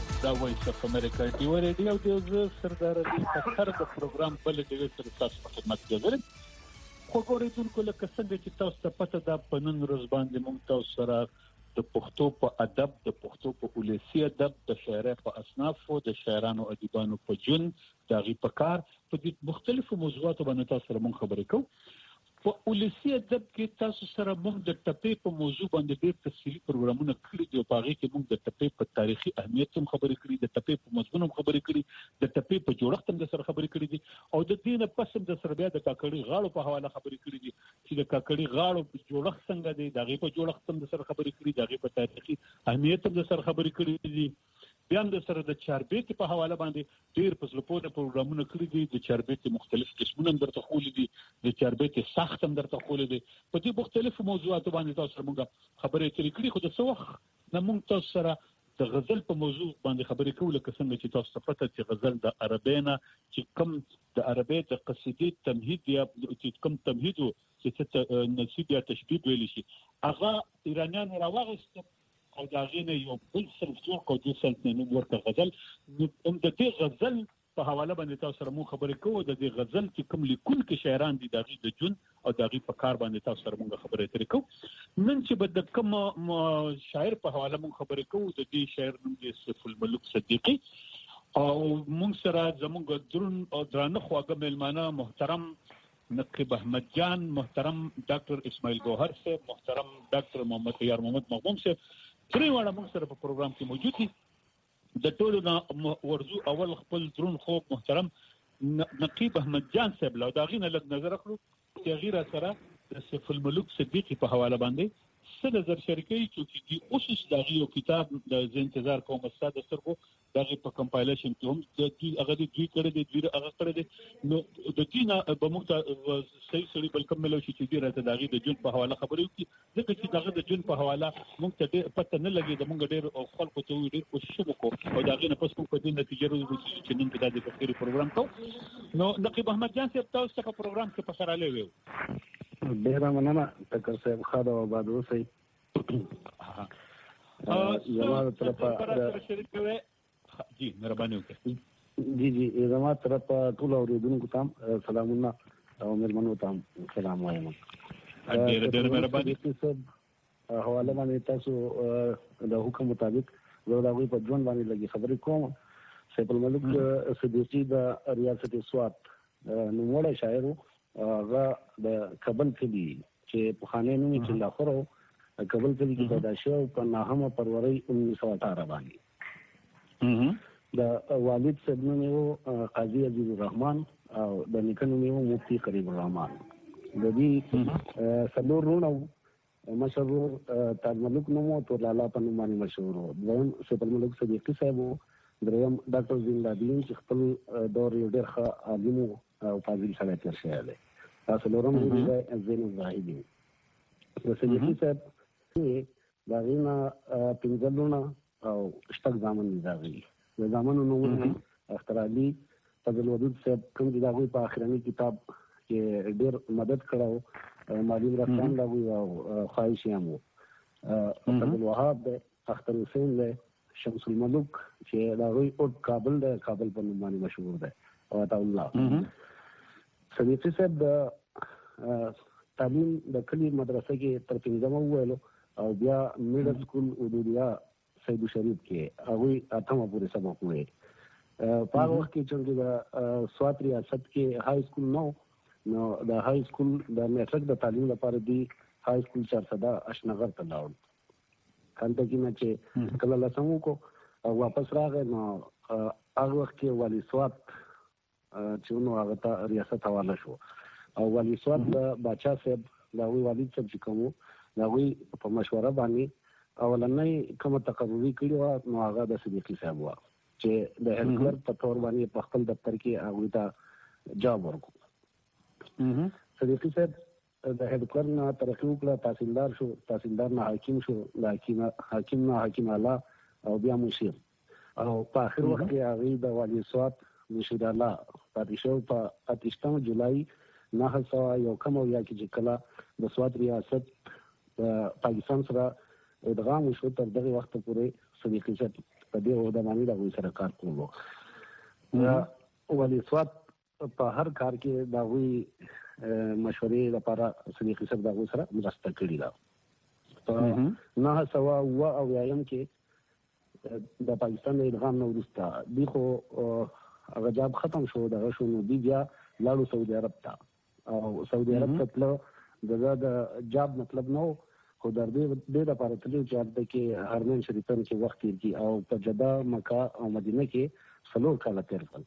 دا وایس اف امریکا ډیو ریډیو د سردار علي خطر د پروګرام بل ډیو سره تاسو په خدمت کې غواړم. خو ګورئ لکه څنګه چې تاسو ته پته ده په نن ورځ باندې موږ تاسو سره د پښتو په ادب، د پښتو په ولسی ادب، د شاعرۍ په اصنافو، د شاعرانو ادیبانو په جون د غي په کار په دې مختلفو موضوعاتو باندې تاسو سره موږ خبرې کوو. په ولسی ادب کې تاسو سره موږ د ټپې په موضوع باندې ډېر تفصیلي پروګرامونه کړي دي او په هغه کې موږ د ټپې په تاریخي اهمیت هم خبرې کړي، د ټپې په مضمون هم خبرې کړي، د ټپې په جوړښت هم د سره خبرې کړي دي او د دې نه پس هم د سره بیا د کاکړي غاړو په حواله خبرې کړي دي چې د کاکړي غاړو په جوړښت څنګه دی، د هغې په جوړښت هم د سره خبرې کړي، د هغې په تاریخي اهمیت هم د سره خبرې کړي دي. بیا هم د سره د چاربیتې په حواله باندې ډېر په زړه پورې پروګرامونه کړي دي. د چاربیتې مختلف قسمونه هم درته ښوولي دي، د چاربیتې ساخت هم درته ښوولي دي. په دې مختلفو موضوعاتو باندې تاسو سره موږ خبرې اترې کړي، خو د څه وخت نه موږ تاسو سره د غزل په موضوع باندې خبرې کوو، لکه څنګه چې تاسو ته پته چې غزل د عربۍ نه چې کوم د عربۍ د قصیدې تمهید یا چې کوم تمهید و چې نصیب یا تشبیه ویلی شي هغه ایرانیانو راواغېسته او د هغې نه یو بل صنف جوړ کړو، دې صنف نه نوم ورکړه غزل. نو د دې غزل په حواله باندې تاسو سره موږ خبرې کوو. د دې غزل چې کوم لیکونکي شاعران دي د هغې د جون او د هغې په کار باندې تاسو سره موږ خبرې اترې کوو. نن چې به د کوم شاعر په حواله موږ خبرې کوو، د دې شاعر نوم دی سیف الملوک صدیقي او موږ سره زموږ درون او درانه خواږه میلمانه محترم نقیب احمد جان، محترم ډاکټر اسماعیل ګوهر صاحب، محترم ډاکټر محمد طیار محمد مغموم صاحب درې واړه موږ سره په پروګرام کې موجود دي. د ټولو نه ورځو اول خپل درون خوب محترم نقیب احمد جان صاحب له د هغې نه لږ نظر اخلو چې هغې را سره د سیف الملوک صدیقي په حواله باندې څه نظر شریکوي. چې اوس د هغې یو کتاب د زه انتظار کوم ستا د سترګو د هغې په کمپایلیشن کې هم هغه دوی کړی دی، دوی هغه کړی دی. نو د دوی نه به موږ ته صحیح سړي بل کوم میلو شي چې دوی راته د هغې د جون په حواله خبرې وکړي، ځکه چې د هغه د جون په حواله موږ ته ډېر پته نه لګېده. موږ ډېر خلکو ته ډېر کوشش وکړو او د هغې نه پس موږ په دې نتیجه ورسېږو چې نن دا د تفسیري پروګرام کوو. نو نقیب احمد جان صاحب تاسو ته په پروګرام کې په خرالی ویو. ډېره مننه ټکر صاحب، ښه ده او آباد اوسئ. جی مهرباني وکړئ. جی زما طرف ټول اوریدونکو ته سلامونه او مېلمنو ته سلام وایم. ډېره مهرباني. حواله باندې تاسو د حکم مطابق زه د هغوی په ژوند باندې لږې خبرې کوم. سیف الملوک صدیقي د ریاست سوات نوموړی شاعر و. هغه د کابل کلي چې پخوانی نوم یې چې لاهور و، کابل کلي کې پیدا شوی په 9 فروری 1918 باندې. د والد صاحب نوم یې و قاضي عزیز الرحمن او د نیکه نوم یې و مفتي قریب الرحمن. د دې څلور وروڼه وو. مشر ورور تاج ملک نوم و، تور لالا په نوم باندې مشهور و. دویم سیف الملوک صدیقي صاحب و. دریم ډاکټر زین العابدین چې خپل دور یو ډېر ښه عالم او فاضل سړی تېر شوی دی. څلورم ورور دی زین الزاهدي. د صدیقي صاحب د هغې نه 15 لوڼه او 6 زامن دي. د هغې د زامنو نومونه اختر علي، فضل ودود صاحب کوم چې د هغوی په اخرني کتاب کې ډېر مدد کړی، مالي مرسته هم د هغوی او خواهش یې هم و. عبدالوهاب دی، اختر حسین دی، شمس الملوک چې د هغوی اوټ کابل دی، کابل په نوم باندې مشهور دی، او عطا الله. صدیقي صاحب د تعلیم د کلي مدرسه کې تر 5مه وویلو او بیا میډل سکول اردودیا سیدو شریف کې هغوی 8مه پورې سبق وویل. په هغه وخت کې چې د سوات ریاست کې های سکول نه و، نو د های سکول د میټرک د تعلیم لپاره دی های سکول چارسده اشنغر ته لاړ. هلته کې نه چې کله 10 وکړو او واپس راغی، نو هغه وخت کې والي سوات چې نو هغه ته ریاست حواله شو او والي سوات د باچا صاحب د هغوی والد صاحب چې کوم د هغوی په مشوره باندې اولنۍ کومه تقرري کړې وه، نو هغه د صدیقي صاحب وه چې د هیډ کلرک په طور باندې په خپل دفتر کې هغوی ته جاب ورکړو. صدیقي صاحب د هیډ کلرک نه ترقي وکړه، تحصیلدار شو، تحصیلدار نه حاکم شو، د حاکم نه حاکم اعلی او بیا مشیر، او په آخر وخت کې هغوی د والي سوات مشیر اعلی پاتې شو. په 28 جولای 1901 کې چې کله د سوات ریاست پاکستان سره ادغام وشو، تر دغه وخت پورې صدیقي صاحب په دې وخت باندې د سره کار کوو. ولې سواد په هر کار کې دا وی مشورې لپاره صدیقي صاحب دا سره مرسته کړې ده. په 900 کې د پاکستان د ادغام نه وروسته دی خو هغه جاب ختم شو دغه شو نو دی بیا لاړو سعودي عرب ته او سعودي عرب ته تلو د جاب مطلب نو خو در دې لپاره تلو چې هلته کې حرمین شریفین کې وخت تیر کړي او په جده مکه او مدینه کې 4 کاله تیر کړل.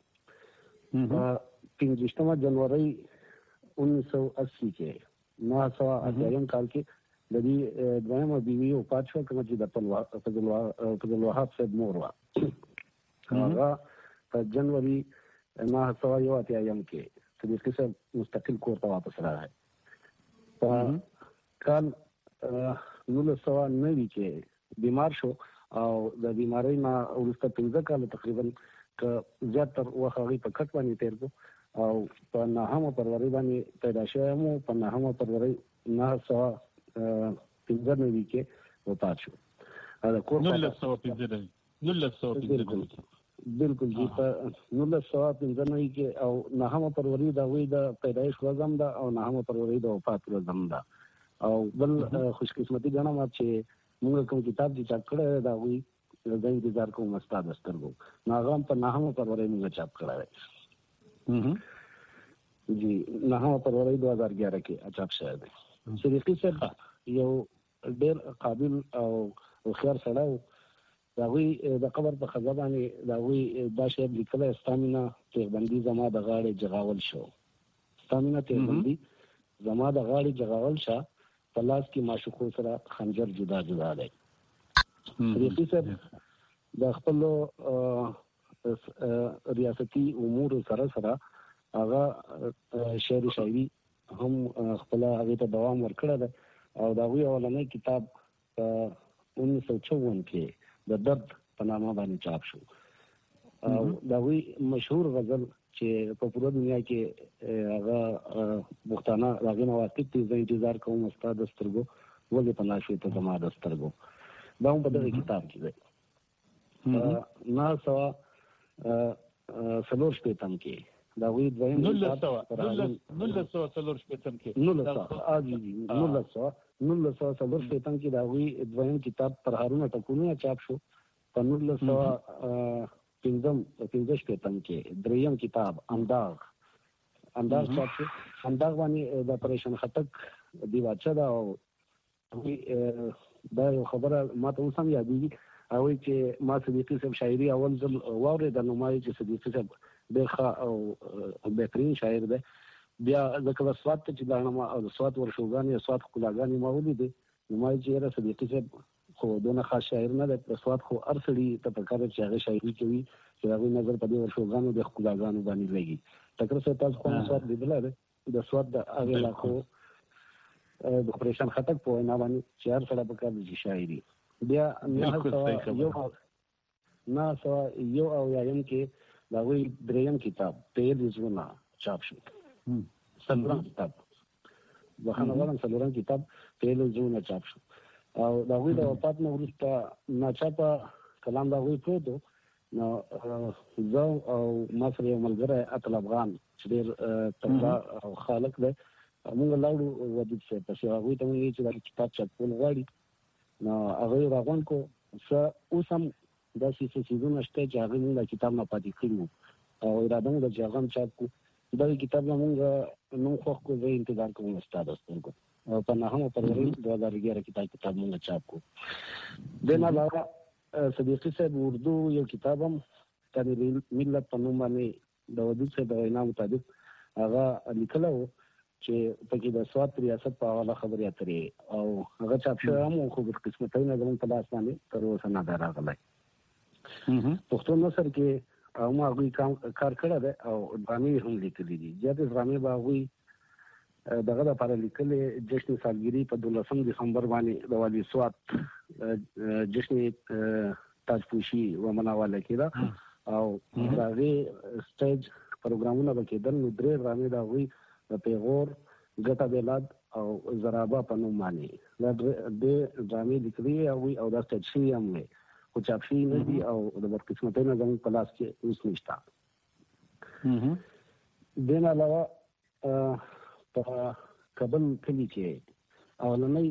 15 جنوري 1980 کې 980 کال کې د دې دویمه بیوی وفات شو کوم چې د فضل الوهاب صاحب مور وا. هغه په جنوري 980 کې صدیقي صاحب مستقل کور ته واپس راغی. په کال 1990 کې بیمار شو او د بیماری نه وروسته 15 کال تقریبا ک زیاتر وخت هغه په کټ باندې تیر کو او په 9 فروری باندې پیدا شو مو په 9 فروری 915 کې وفات شو. دا کور 1915 بالکل جی په 1915 کې او 9 فروری دا وی د پیدایش ورځم دا او 9 فروری د وفات ورځم دا او بل خوش قسمتي غواړم چې موږ کوم کتاب چې چاپ کړی دا وی د انتظار کوم استاد سترګو ناغام په 9 فروری موږ چاپ کړی جی 9 فروری 2011 کې چاپ شوی دی. صدیقي صاحب یو ډېر قابل او خيار سړی دا وی د قبر په خزه باندې دا وی دا شی لیکل استامینا تیغبندي زما د غاړې جغاول شو. استامینا تیغبندي زما د غاړې جغاول شو په لاس کې معشوقو سره خنجر جدا جدا دی. صدیقي صاحب د خپل ریاستي امور سره سره هغه شعر شاعري هم خپل هغه ته دوام ورکړی دی او دا وی اولنۍ کتاب 1954 کې د درد په نامه باندې چاپ شو. او دا وی مشهور غزل چې په پوره دنیا کې هغه مختانه راغی نو واقع ته زه انتظار کوم استاد سترګو ولې په ناشو ته زما د سترګو دا هم په دغه کتاب کې دی. 940 کې دا وی دویم 1940 کې 1940 کې دا وی دویم کتاب پر هارون ټکونه چاپ شو. په 1915 کې دریم کتاب انداغ چاپ شو. انداغ باندې د پریشان خټک دی واچا دا او دا یو خبره ماته اوس هم یادېږي او چې ما صدیقي صاحب شاعري اول ځل واورېده نو ما چې صدیقي صاحب ډېر ښه او بهترین شاعر دی. بیا ځکه سواد ته چې لاړم او د سواد ورشوګانې سواد ښکلاګانې ما ولیدې نو ما چې یاره صدیقي صاحب خو دونه خاص شاعر نه دی. په سواد خو هر سړي ته پکار چې هغه شاعري کوي چې هغوی نظر په دې ورشوګانو د ښکلاګانو باندې لګي. ټکر صاحب تاسو خو سواد لیدلی دی د سواد د هغې علاقو د پریشان خټک په وینا باندې چې هر سړی پکار دی چې شاعري. بیا 901 کې د هغوی دریم کتاب پیل زونه چاپ شو. څلورم کتاب بخښنه غواړم څلورم کتاب پیل زونه چاپ شو او د هغوی د وفات نه وروسته ناچاپه کلام د هغوی پروت و نو زه او ما سره یو ملګری اتل افغان چې ډېر تکړه او خالق دی موږ لاړو ودود صاحب پسې هغوی ته وویل چې دا کتاب چاپول غواړي نو هغوی راغونډ کړو. اوس هم داسې څه څیزونه شته چې هغوی موږ د کتاب نه پاتې کړي وو او اراده مو ده چې هغه هم چاپ کړو. دغه کتاب نه موږ نوم خوښ کړو زه انتظار کوم استاد سترګو او په 9 فروری 2011 کې دا کتاب موږ چاپ کړو. د نه علاوه صدیقي صاحب اردو یو کتاب هم تاریخ ملت په نوم باندې د ودود صاحب د وینا مطابق هغه لیکلی و چې پکې د سواد ریاست په حواله خبرې اترې او هغه چاپ شوی هم خو بدقسمتۍ زموږ په لاس باندې تر اوسه نه دی راغلی. پښتو نثر کې ما هغوی کار کړی دی او ډرامې هم لیکلي دي. زیاتې ډرامې به هغوی دغه لپاره لیکلې جشن سالګري په 12 دسمبر باندې د والي سوات جشن تاجپوشي ومناواله کېده او د هغې سټیج پروګرامونه به کېدل نو 3 ډرامې د هغوی د پیغور ګټه بېلاد او زرابه په نوم باندې دا ډرامې لیکلي هغوی او دا سټیج شوي هم وې خو چاپ شوي نه دي او د بدقسمتۍ نه زموږ په لاس کې اوس نشته. دې نه علاوه په کابل کلي کې اولنۍ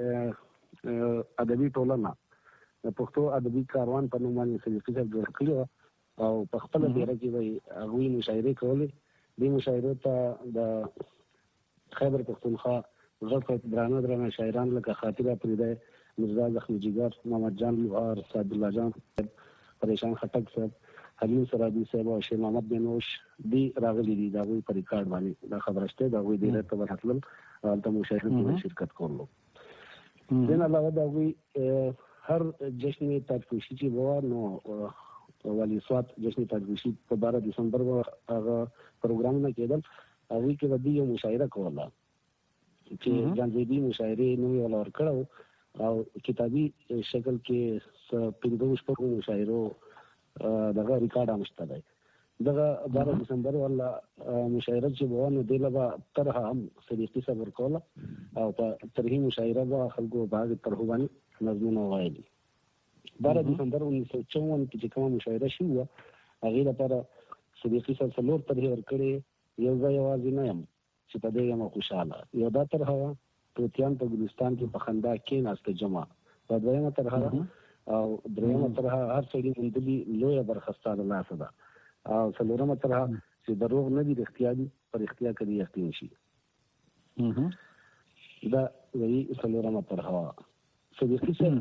ادبي ټولنه د پښتو ادبي کاروان په نوم باندې صدیقي صاحب جوړ کړی او په خپله ډیره کې به هغوی مشاعرې کولې. دې مشاعرو ته د خیبر پښتونخوا غټ درانه شاعران لکه خاطر افریدی، مرزا زخمی جگر، محمد جان لوهار، سعد الله جان صاحب، پریشان خټک صاحب، حلیم سرابي صاحب او شیر محمد بنوش دی راغلي دي. د هغوی په ریکارډ باندې دا خبره شته. د هغوی ډیره ته ورتلل هلته مشاعرې کې شرکت کولو. دې نه علاوه د هغوی هر جشن تاجپوشي چې به نو والي سوات جشن تاجپوشي په 12 دسمبر هغه پروګرامونه کېدل. هغوی کې به دوی یو مشاعره کوله چې جانزیبي مشاعرې نوم یې ورکړی او کتابي شکل کې 15 مشاعرو دغه ریکارډ هم شته دی. دغه 12 دسمبر والا مشاعره چې به نو دې له به طرحه هم صدیقي صاحب ورکوله او په طرحي مشاعره به خلکو بعضې طرحو باندې نظمونه وایلي. 12 دسمبر 1954 کې چې کومه مشاعره شوې وه هغې لپاره صدیقي صاحب 4 طرحې ورکړې. یو ځای یوازې نه یم چې په دې یم خوشحاله. یو دا طرحه وه توتیان په ګلستان کې په خندا کېناسته جمع. په دویمه طرحه او درېیمه طرحه هر سړي موندلي لویه برخه ستا د لاسه ده. او څلورمه طرحه چې دروغ نه دي رښتیا دي په رښتیا کې دې یقین شي. دا وایي څلورمه طرحه وه. صدیقي صاحب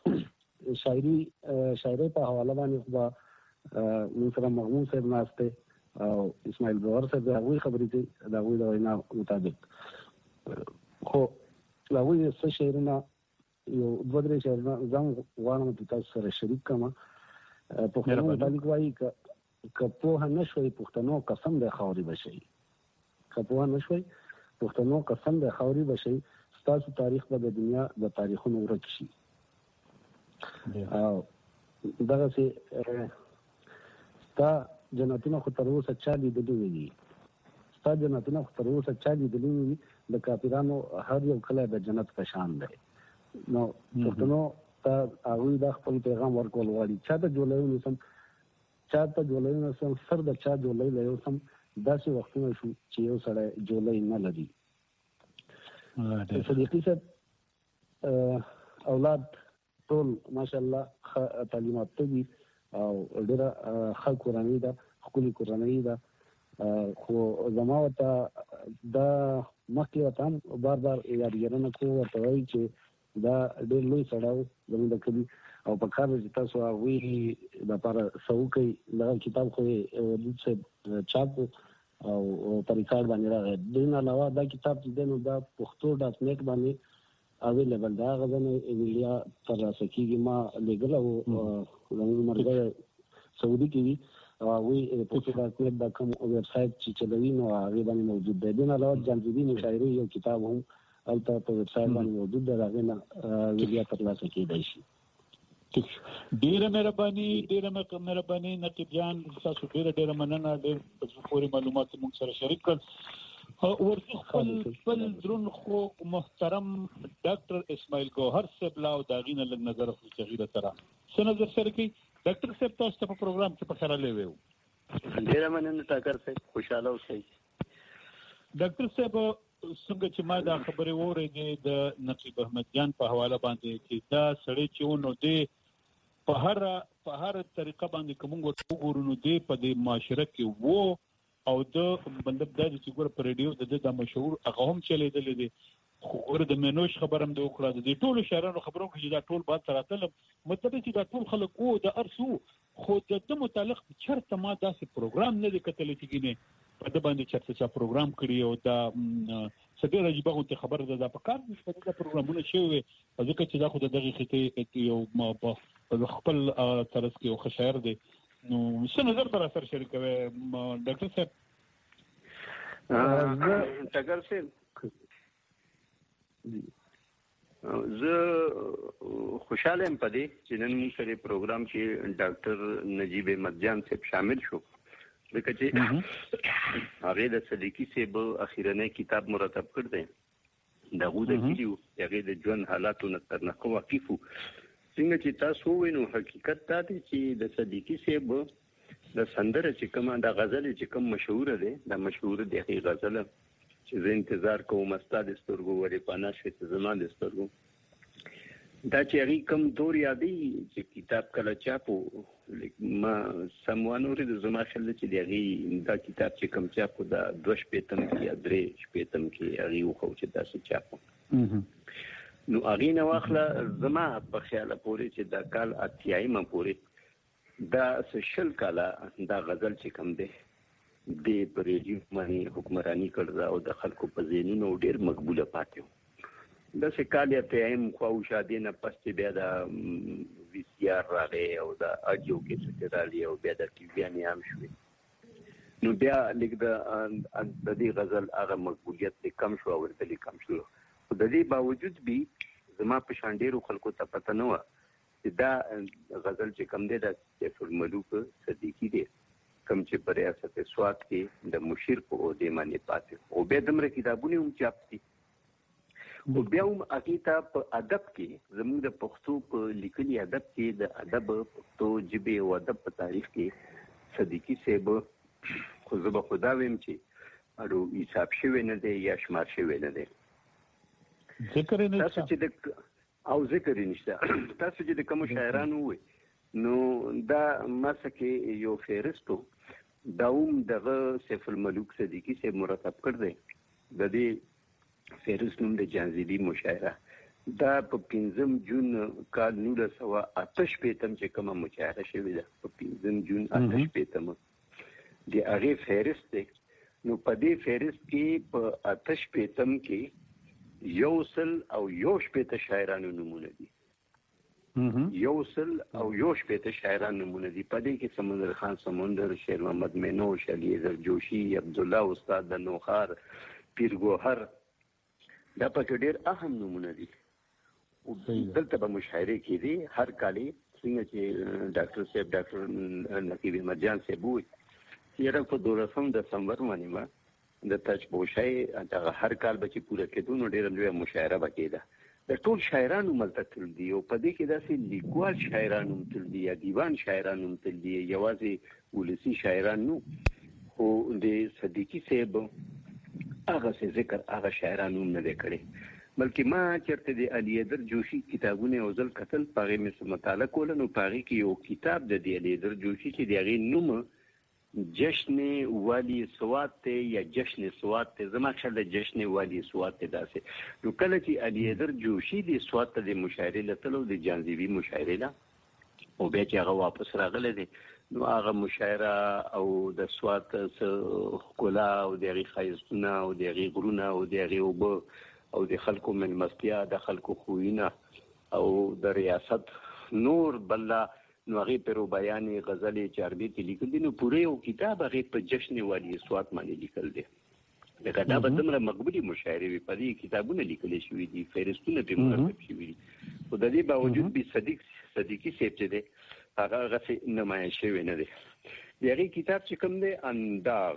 شاعرۍ په حواله باندې خو به موږ سره مغموم صاحب ناست دی او اسماعیل ګوهر صاحب د هغوی خبرې کوي د هغوی د وینا مطابق. خو د هغوی څه شعرونه یو 2-3 شعرونه زه هم غواړم چې تاسو سره شریک کړم. پښتنو متعلق وایي که پوهه نه شوئ پښتنو قسم دی خاورې به شئ. که پوهه نه شوئ پښتنو قسم دی خاورې به شئ. ستاسو تاریخ به د دنیا د تاریخونو ورک شي. او دغسې ستا جنتونه خو تر اوسه چا لیدلي نه دي. ستا جنتونه خو تر اوسه چا لیدلي نه دي. د کافرانو هر یو کلی د جنت په شان دی. نو پښتنو ته هغوی دا خپل پیغام ورکول غواړي. چا ته جولۍ ونیسم سر د چا جولۍ له یوسم. داسې وختونه شو چې یو سړی جولۍ نه لري. صدیقي صاحب اولاد ټول ماشاءالله تعلیم یافته دي او ډېره ښه کورنۍ ده، ښکلې کورنۍ ده. خو زما ورته دا مخکې ورته هم بار یادګارونه کوو، ورته وایي چې دا ډېر لوی سړی و زموږ د کلي او په کار ده چې تاسو هغوی دپاره څه وکئ. دغه کتاب خو یې ودود صاحب چاپ و او په ریکارډ باندې راغی. دې نه علاوه دا کتاب چې دی نو دا پښتو .net باندې اویلیبل ده. هغه ځنې ویلیا ترلاسه کېږي. ما لېږلی و زموږ ملګری سعودي کې وي او هغوی پښتو .net دا کوم ویب سایټ چې چلوي نو هغې باندې موجود دی. دې نه علاوه جانزیبي مشاعرې یو کتاب هم هلته په ویب سایټ باندې موجود دی. د هغې نه ویلیا ترلاسه کېدی شي. ډیره مهرباني نقیب جان، تاسو ډیره مننه. ډیر په پوره معلومات موږ سره شریک کړل. ورته خپل درون خو محترم ډاکټر اسماعیل ګوهر صاحب لا او داغینه لږ نظر خو صغیره سره څه نظر سره کوي. ډاکټر صاحب تاسو په پروګرام کې په خیره لوي وو. ډیره مننه ټاکر صاحب، خوشاله اوسئ. ډاکټر صاحب څنګه چې ما دا خبرې واورېدې د نقیب احمد جان په حواله باندې چې دا سړی چې و نو دی په هر طریقه باندې کوم وګورو نو دی په دې معاشره کې وو او د مطلب دا چې ګور په ریډیو د مشهور هغه هم چلیدلې دي. خو ګور د منوش خبرم د وکړه د ټولو شهرانو خبرو کې دا ټول باد تراتل مطلب چې دا ټول خلک وو د ارسو. خو د متعلق چرته ما داسې پروګرام نه دی کتلی چې ګینه په د باندې چرته چا پروګرام کړی او دا څه عجیبه غوته خبره ده. دا په کار چې دا پروګرامونه شوی ځکه چې دا خو دغه خطې یو خپل طرز کې یو خشایر دی. نو څه نظر پر اثر شریکوي ډاکټر صاحب؟ ټاکر صاحب زه خوشاله یم په دې چې نن موږ سره پروګرام کې ډاکټر نجیب احمد جان صاحب شامل شو. ځکه چې هغې د صدیقي صاحب اخیرنی کتاب مرتب کړ دی. د هغو د کلي و، د هغې د ژوند حالاتو نه تر نقه واقف و څنګه چې تاسو وینئ حقیقت دا دی چې د صدیقي صاحب د سندره چې کومه د غزل چې کوم مشهور دی دا مشهور دی غزل چې زه انتظار کوم استاد سترګو ورې پانا شې زما د سترګو دا چې هغه کوم دور یادې چې کتاب کله چاپو ما سموانو لري د زما خل چې دی دا کتاب چې کوم چاپو دا 2 شپېتم کې 3 شپېتم کې هغه خو چې تاسو چاپو نو هغه نو واخله زما په خیال پورې چې دا کال اتیایم پورې دا سشل کاله دا غزل چې کوم دی د پرېجی باندې حکمرانی کړل او د خلکو په ذهنونو ډېر مقبوله پاتې دا سکاله ته ایم خو شادي نه پسته بیا د وی سی آر راغی او د اډیو کې سترالي او بیا د ټي وی نه هم شوې نو بیا لیک د دې غزل هغه مقبولیت کم شو او ورته کم شو د دې باوجود به زما په شاندېرو خلکو ته پته نه و چې دا غزل چې کم دی د سیف الملوک صدیقي دی کم چې په ریاست سوات کې د مشیر په عہده باندې پاتې او به دمر کتابونه هم چاپ دي او بیا هم اکیتا په ادب کې زموږ د پښتو په لیکلي ادب کې د ادب پښتو ژبه او ادب په تاریخ کې صدیقي صاحب خو زه به خدا ویم چې اړو حساب شوی نه دی یا شمار شوی نه دی ذکر نه تاسو چې او ذکر نشته تاسو چې د کوم شاعرانو وي نو دا مسکه یو فهرستو داوم دغه سیف الملوک صدیقي صاحب مرتب کړ دی د دې فهرست نوم د جانزیبی مشاعره دا په 5 جون کال 1988 چې کومه مشاعره شوې ده په 5 جون 88 د هغه فهرست دی نو په دې فهرست کې په 88 کې یوصل او یوشپېته شاعرانو نمونه دي یوصل او یوشپېته شاعرانو نمونه دي په دې کې سمندر خان سمندر شیر محمد مینو شلی زر جوشي عبد الله استاد د نوخار پیر ګوهر دا پکې ډېر اهم نمونه دي دلته په مشاعره کې دي هر کالي څنګه چې ډاکټر صاحب ډاکټر نقیب مرجان صاحب وي چې په 12 دسمبر باندې ما د تاج پوشای دا هر کال به چې پوره کېدو نو ډېر لوی مشاعره وکړه د ټول شاعرانو ملتل دي او په دې کې داسې لیکوال شاعرانو تل دي یا دیوان شاعرانو تل دي یوازې ولسی شاعرانو خو د صدیقي صاحب هغه ذکر هغه شاعرانو نه کړي بلکې ما چرته د علي در جوشي کتابونه او ځل قتل پاغه مې مطالعه کول نو پاغه کې یو کتاب د علي در جوشي چې دغه نوم جشن والی سوات ته یا جشن سوات ته زما خل جشن والی سوات ته داسې نو کله چې علي در جوشي د سوات ته د مشاعره لتلو د جانزیبی مشاعره لا او بیا چې هغه واپس راغله دي نو هغه مشاعره او د سوات کولا او د خایستونه او د غرونه او د غوب او د خلکو من مستیا د خلکو خوینه او د ریاست نور بلا نو هغه پر بیان غزل چاربی کې لیکل دي نو پوره یو کتاب هغه په جشن والی سوات باندې لیکل دي دا دا به زموږ مقبولي مشاعره په دې کتابونه لیکل شوی دي فهرستونه به مرتب شوی دي خو د دې باوجود به صدیقي صاحب چې دی هغه غسی نمایش شوی نه دی دغه کتاب چې کوم دی انداغ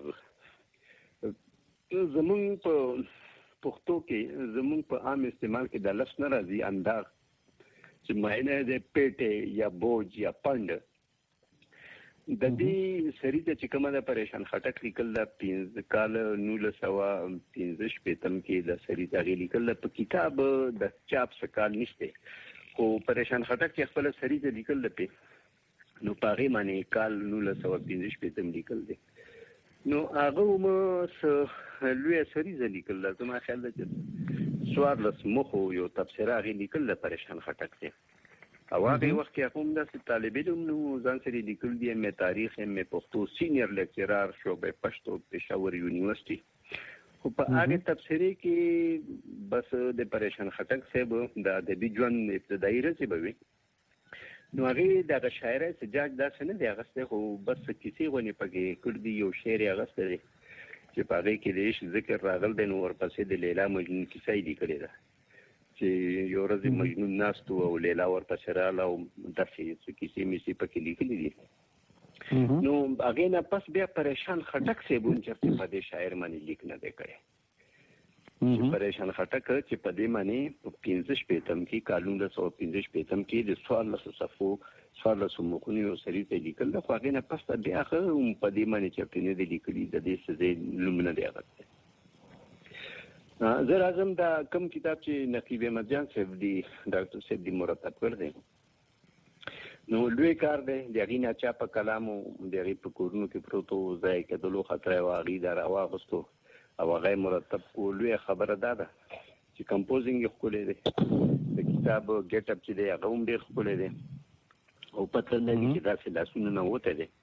زمون په پښتو کې زمون په عام استعمال کې د لفظ نه راځي انداغ چې معنی د پیټه یا بوج یا پند د دې سری ته چې کومه د پریشان خټک لیکل د 15 کال 1915 پېتم کې د سری ته لیکل په کتاب د چاپ سکال نشته خو پریشان خټک چې خپل سری ته لیکل په نو پاره معنی کال 1915 پېتم لیکل دي نو هغه مو لوی سری ځ لیکل زما خیال ده چې سوار لس مخو یو تفسیر هغه لیکل د پریشان خټک دی او هغه وخت کې کوم د طالب علم نو ځان سره لیکل دي مې تاریخ مې پښتو سینیئر لیکچرار شوبې پښتو پېښور یونیورسيټي خو په هغه تفسیری کې بس د پریشان خټک صاحب د ادبي ژوند ابتدایي رسېبوي نو هغه د شاعرۍ سجاج داسې نه دی هغه خو بس کیسې غونې پکې کړ دي یو شعر هغه ستړي چې په هغه کې د ذکر راغل د نور پسې د لیلا مجنون کیسه یې لیکلې ده چې یو ورځ مجنون ناست او لیلا ورپسې رااله او داسې کیسې مې پکې لیکلې دي نو هغه نه پس بیا پریشان خټک صاحب چې په دې شاعر باندې لیک نه دی کړی پریشان خټک چې په دې معنی په 15 پیتم کې قانون 115 پیتم کې د 14 صفو 14 مخونی سری ته لیکل د خواغې نه پس بیا خو په دې معنی چې په دې لیکلي د دې څه لومنه دی هغه زه راځم دا کوم کتاب چې نقیب احمدجان صاحب دی ډاکټر صاحب دی مرتب کړ دی نو لوی کار دی د هغې نه چا په کلامو د هغې په کورونو کې پروتو ځای کېدلو خطر یې هغې دا راواغستو او هغه یې مرتب کړو لویه خبره دا ده چې کمپوزینګ یې ښکلی دی د کتاب ګیټ اپ چې دی هغه هم ډېر ښکلی دی او پته نه وي چې داسې لاسونه نه وتی دی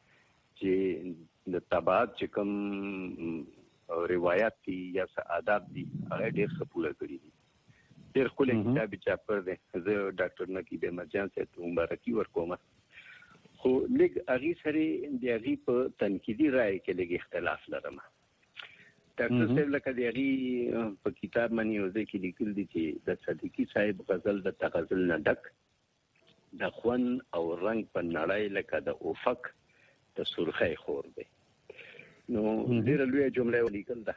چې د طبعات چې کوم روایات دي یا آداب دي هغه ډېر ښه پوره کړي دي ډېر ښکلی کتاب یې چاپ کړی دی زه ډاکټر نقیب احمدجان صاحب ته مبارکي ورکوم خو لږ هغې سره د هغې په تنقیدي رایې کې لږ اختلاف لرم ډاکټر صاحب لکه د هغې په کتاب باندې یو ځای کې لیکل دي چې د صدیقي صاحب غزل د تغزل نه ډک د خوند او رنګ په نړۍ لکه د افق د سرخۍ خور دی نو ډېره لویه جمله ولیکل ده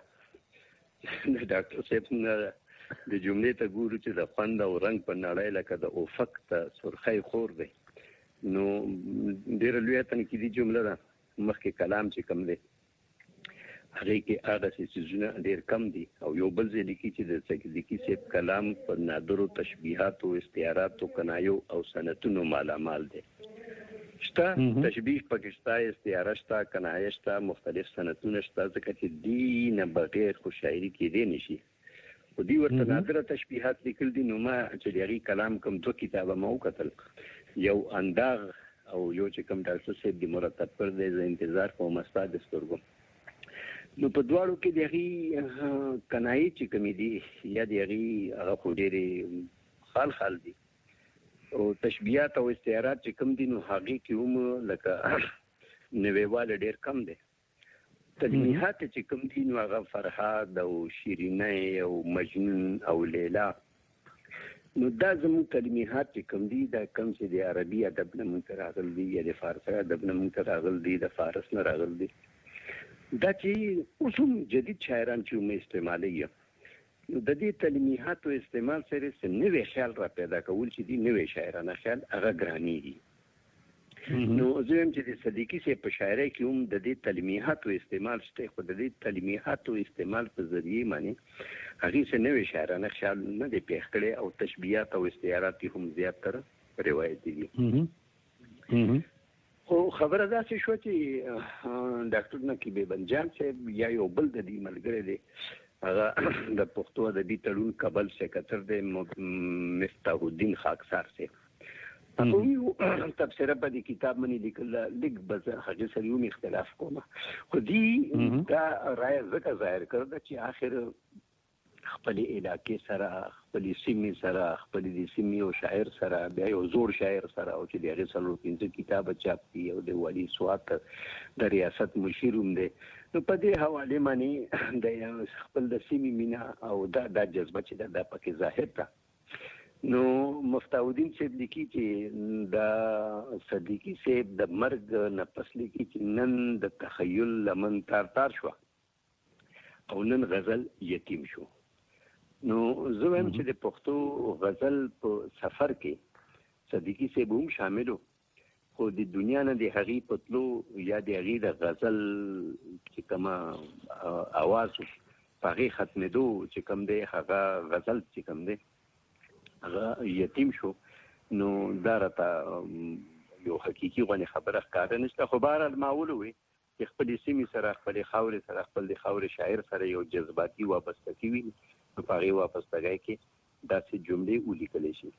د ډاکټر صاحب د جملې ته ګورو چې د خوند او رنګ په نړۍ لکه د افق د سرخۍ خور دی نو ډېره لویه تنقیدي جمله ده مخکې کلام چې کوم دی هغې کې هغه څیزونه ډېر کم دي او یو بل ځای لیکي چې د صدیقي صاحب کلام په نادرو تشبیهاتو استعاراتو کنایو او سنتونو مالامال دی شته تشبیه پکې شته استعاره شته کنایه شته مختلف سنتونه شته ځکه چې دې نه بغیر خو شاعري کېدی نه شي خو دوی ورته نادره تشبیهات لیکل دي نو ما چې د هغې کلام کوم 2 کتابه ما وکتل یو انداغ او یو چې کوم ډاکټر صاحب د مرتب کړ دی زه انتظار کوم ستا د سترګو نو په دواړو کې د هغې کنایې چې کومې دي یا د هغې هغه خو ډېرې خال دي او تشبیهات او استعارات چې کوم دي نو هغې کې هم لکه نویواله ډېر کم دی تلمیحات چې کوم دي نو هغه فرهاد او شیرینۍ او مجنون او لیلا نو دا زموږ تلمیحات چې کوم دي دا کوم چې د عربي ادب نه موږ ته راغلی دي یا د فارسي ادب نه موږ ته راغلی دي د فارس نه راغلی دي دا چې اوس هم جدید شاعران چې هم استعمالوي نو د دې تلمیحاتو استعمال سره څه نوی خیال را پیدا کول چې دي نوی شاعرانه خیال هغه ګرانېږي نو زه وایم چې د صدیقي صاحب په شاعرۍ کې هم د دې تلمیحاتو استعمال شته خو د دې تلمیحاتو استعمال په ذریعې باندې هغې څه نوی شاعرانه خیال نه دی پیښ کړی او تشبیهات او استعارات یې هم زیاتره روایتي دي خو خبره داسې شوه چې ډاکټر نقیب احمدجان صاحب یا یو بل د دې ملګری دی هغه د پښتو ادبي تړون کابل سکرټر دی مفتاح الدین خاکسار صاحب هغه یو تبصره په دې کتاب باندې لیکل لږ به زه هغې سره هم اختلاف کوم خو دوی دا رایه ځکه ظاهر کړه چې آخر خپلې علاقې سره خپلې سیمې سره خپلې د سیمې یو شاعر سره بیا یو زوړ شاعر سره او چې د هغې 4-5 کتابه چاپ دي او د والي سوات د ریاست مشیر هم دی نو په دې حوالې باندې د خپل د سیمې مینه او دا جذبه چې دا پکې ظاهر ده نو مفتاح الدین صاحب لیکي چې د صدیقي صاحب د مرګ نه پس لیکي چې نن د تخیل لمن تار شوه او نن غزل یتیم شو نو زه وایم چې د پښتو غزل په سفر کې صدیقي صاحب هم شامل و خو د دنیا نه د هغې په تلو یا د هغې د غزل چې کومه اواز په هغې ختمېدو چې کوم دی هغه غزل چې کوم دی هغه یتیم شو نو دا راته یو حقیقي غونې خبره ښکاره نشته خو بهرحال ما ولوي چې خپلې سیمې سره خپلې خاورې سره خپل د خاورې شاعر سره یو جذباتي وابستګي وي نو په هغې وابستګۍ کې داسې جملې ولیکلی شي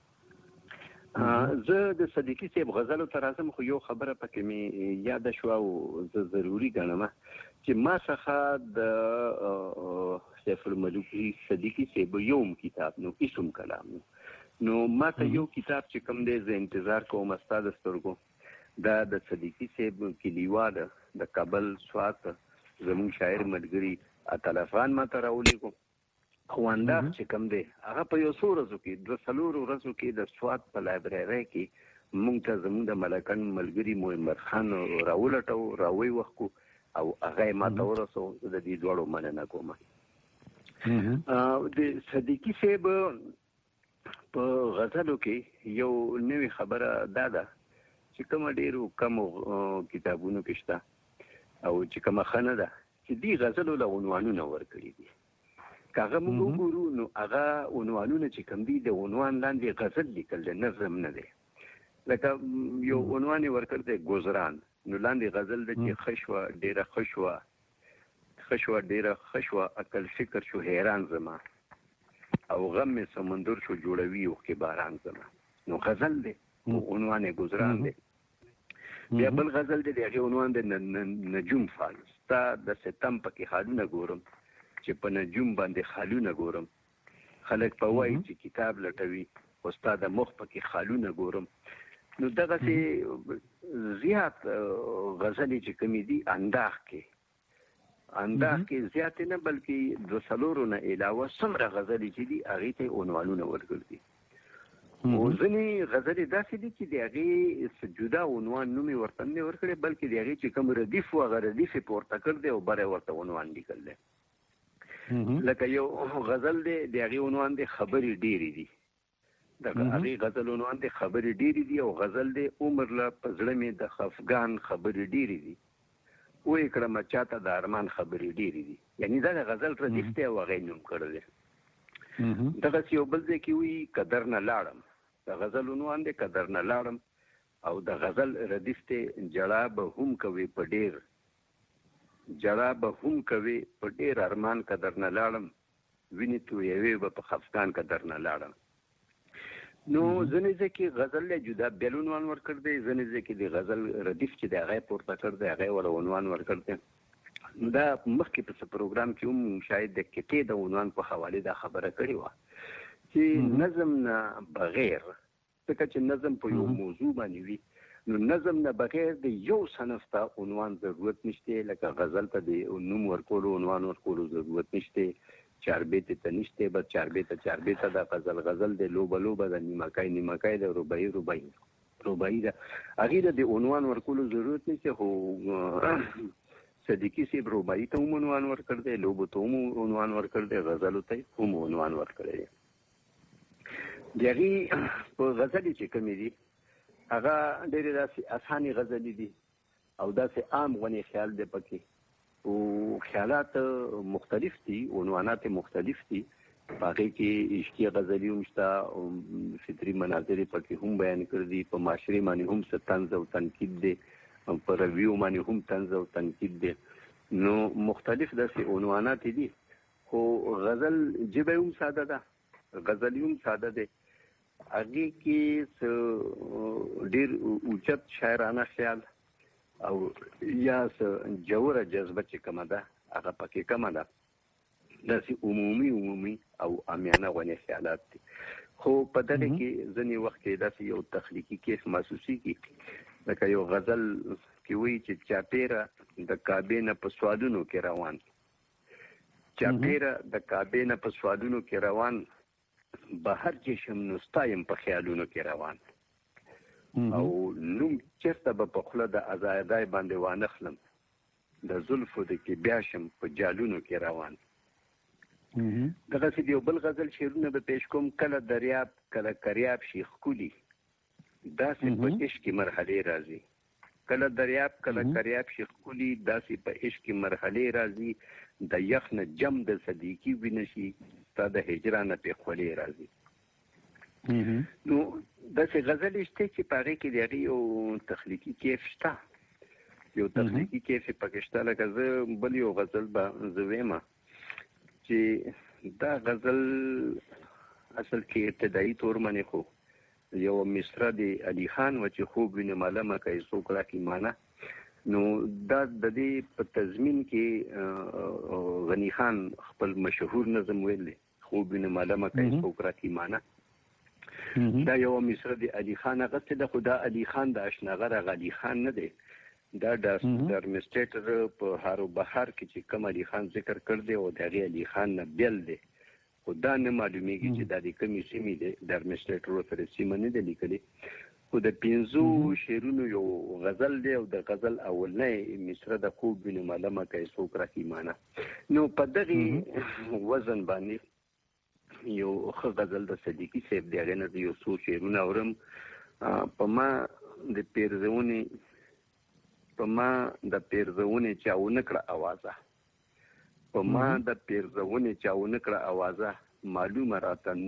زه د صدیقي صاحب غزلو ته راځم خو یو خبره پکې مې یاده شوه او زه ضروري ګڼم چې ما څخه د سیف الملوک صدیقي صاحب یو کتاب نو اسم کلام نو ما ته یو کتاب چې کوم دی زه انتظار کوم ستا د سترګو دا د صدیقي صاحب کلیواله د کابل سوات زموږ شاعر ملګري عطا ما ته راولیږو خوانداغ چې کوم دی هغه په یو څو ورځو کې 2-4 ورځو کې د سوات په لایبررۍ کې موږ ته زموږ د ملکن ملګري محمد خان راولټو راوی وخت او هغه ما ته ورسو د دې دوړو مننه کوم د صدیقي صاحب په غزلو کې یو نوې خبره ده چې کوم ډیرو کم کتابونو کې شته او چې کوم خنه ده چې دی غزلو له عنوانونه ورکړي دي. کاغه موږ وګورو نو هغه عنوانونه چې کوم دي د عنوان لاندې غزل لیکل نظم نه دی. لکه یو عنوان ورکړ دی گزاران، نو لاندې غزل د چې خشوه ډیره خشوه ډیره خشوه عقل فکر شو حیران زما او غم سمندر شو جوړوي او کې باران زما. نو غزل دی عنوان گزاران دی. بیا بل غزل دی هغه عنوان دی نجوم فال. ستا د ستم پکې حالونه ګورم چې په نجوم باندې خالونه ګورم. خلک په وایي چې کتاب لټوي او ستا د مخ پکې خالونه ګورم. نو دغه سي زیات غزلې چې کومې دي انداز کې زیات نه بلکې د سلورو نه علاوه څومره غزلې چې دي هغه ته عنوانونه ورکړي. او ځینې غزلې داسې دي چې د هغې جدا عنوان نوم یې ورته نه ورکړی بلکې د هغې چې کوم ردیف و هغه ردیف یې پورته کړ دی او بره ورته عنوان لیکل دی. لکه یو غزل دی د هغې عنوان دی خبرې ډېرې دي. د هغې غزل عنوان دی خبرې ډېرې دي او غزل دی عمر له په زړه مې د خفګان خبرې ډېرې دي وې کړم چاته د ارمان خبرې ډېرې دي. یعنې دا د غزل ردیف دی او هغې نوم کړی دی. دغسې یو بل ځای کې وایي قدر نه لاړم. د غزل عنوان دی قدر نه لاړم او د غزل ردیف دی جړا به هم کوي په ډېر ارمان قدر نه لاړم وینې تویوي به په خفګان قدر نه لاړم. نو ځینې ځای کې غزل له جدا بل عنوان ورکړ دی، ځینې ځای کې د غزل ردیف چې د هغې پورته کړ دی هغې وله عنوان ورکړ دی. دا مخکې په پروګرام کې هم شاید د کتې د عنوان په حوالې دا خبره کړې وه چې نظم نه بغیر، ځکه چې نظم په یو موضوع باندې وي نو نظم نه بغیر د یو صنف ته عنوان ضرورت نشته. لکه غزل ته د نوم ورکولو عنوان ورکولو ضرورت نشته، چاربیت ته نشته، بس چاربیت د غزل د لوبه د نیمکای د رباعي ده هغې ته د عنوان ورکولو ضرورت نشته. خو صدیقي صاحب رباعي ته هم عنوان ورکړ دی، لوبو ته هم عنوان ورکړ دی، غزلو ته هم عنوان ورکړی دی. د هغې په غزلې چې کومې دي هغه ډېرې داسې اسانې غزلې دي او داسې عام غونې خیال دی پکې او خیالات مختلف دي، عنوانات مختلف دي. په هغې کې عشقي غزلې هم شته، فطري مناظرې پکې هم بیان کړي دي، په معاشرې باندې هم څه طنز او تنقید دی، په رویو باندې هم طنز او تنقید دی. نو مختلف داسې عنوانات دي. خو غزل ژبه هم ساده ده، غزل هم ساده دی. هغې کې څه ډېر اوچت شاعرانه خیال او یا څه جوړه جذبه چې کومه ده هغه پکې کمه ده. داسې عمومي او عامیانه غونې خیالات دي. خو په دغه کې ځینې وخت کې داسې یو تخلیقي کیف محسوسېږي. لکه یو غزل کې وایي چې چاپېره د کعبې نه په سوالونو کې روان، چاپېره د کعبې نه په سوالونو کې روان، بهر چې شم نو ستا یم په خیالونو کې روان، او نوم چېرته به په خوله د ازادۍ باندې وانخلم، د زلفو د کې بیا شم په جالونو کې روان. دغسې د یو بل غزل شعرونه به پیش کوم. کله دریاب کله کریاب شي ښکلي، داسې په عشق کې مرحلې راځي. کله دریاب کله کریاب شي ښکلي، داسې په عشق کې مرحلې راځي. د یخ نه جم د صدیقي وینه شي، ستا د هجرانه پې خولې راځي. نو داسې غزلې شته چې په هغې کې د هغې یو تخلیقي کیف شته، یو تخلیقي کیف یې پکې شته. لکه زه بل یو غزل به زه ویمه چې دا غزل اصل کې ابتدایي طور باندې خو یو مصره د علي خان و چې خوب وینې معلومه کوي څوک راکړي معنی. نو دا د دې په تضمین کې غني خان خپل مشهور نظم ویل دی، خوب وینې معلومه کوي څوک راکړي معنی. دا یو مصره د علي خان اغوستې ده، خو دا علي خان د اشنغر هغه علي خان نه دی، دا د ډرمسټیټر په هارو بهار کې چې کوم علي خان ذکر کړ دی او د هغې علي خان نه بیل دی. خو دا نه معلومیږي چې دا د کومې سیمې دی، ډرمسټیټر ورسره سیمه نه ده لیکلې. خو د 5 شعرونو یو غزل دی او د غزل اولنۍ مصره د خوب بن ملمه کې څوک راکیمانه. نو په دغه وزن باندې یو ښه غزل د صدیقي صاحب دی، هغه نه یو څو شعرونه اورم. په ما د پیرزونې چاونه کړه اوازه، په ما د پیرزونې چاونه کړه اوازه، معلومه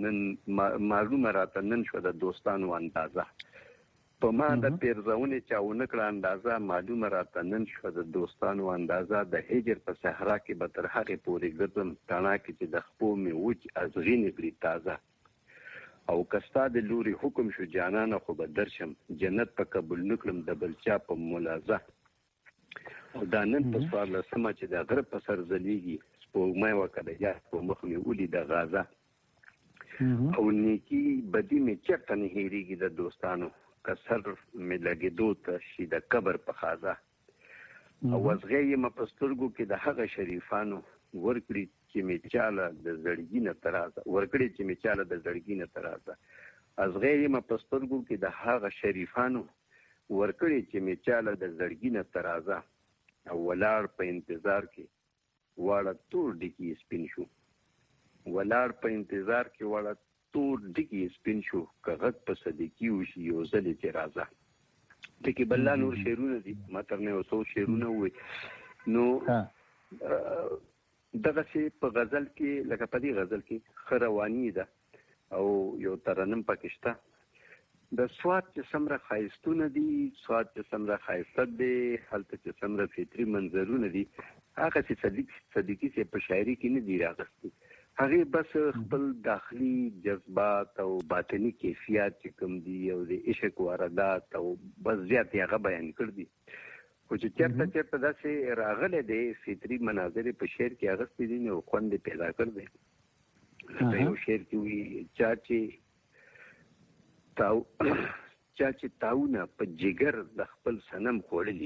راته نن شو د دوستانو اندازه. په ما د پیرزونې چاونه کړه اندازه، معلومه راته نن شو د دوستانو اندازه. د هجر په صحرا کې به تر هغې پورې ګرځم، تاڼا کې چې د خپو مې وچ ازغینې کړي تازه. او کستا د لوري حکم شو جانانه خو به درشم، جنت په قبول نکړم د بلچا په ملازه. او دا نن په 14مه چې د غره په سر ځلیږي، سپوږمۍ وکړه یا په مخ مې ولي د غازه. او نیکی بدی مې چېرته نه هېرېږي د دوستانو، که سر مې لګېدو ته شي د قبر په خازه. او وزغې یم په سترګو کې د هغه شریفانو، ورکړي چې مې چاله د زړګي نه ترازه. ازغې یم په سترګو کې د هغه شریفانو، ورکړي چې مې چاله د زړګي نه ترازه. او ولاړ په انتظار کې واړه تور ډکي سپین شو، تور ډکي سپین شو، که غږ په صدیقي وشي یو ځلې چې راځه. دکې بله نور شعرونه دي، ما تر نه یو څو شعرونه ووایي. نو دغسې په غزل کې لکه په دې غزل کې ښه رواني ده او یو ترنم پکې شته. د سوات چې څومره ښایستونه دي، سوات چې څومره ښایسته دی، هلته چې څومره فطري منظرونه دي، هغه چې صدیقي صاحب په شاعري کې نه دي راغستي. هغې بس خپل داخلي جذبات او باطني کیفیات چې کوم دي او د عشق واردات او بس زیات یې هغه بیان کړ دي. خو چې چېرته داسې راغلی دی فطري مناظر په شعر کې اغستې دي، نو خوند یې پیدا کړ دی. لکه یو شعر کې وي چا چې تاونه په جګر د خپل صنم خوړلي،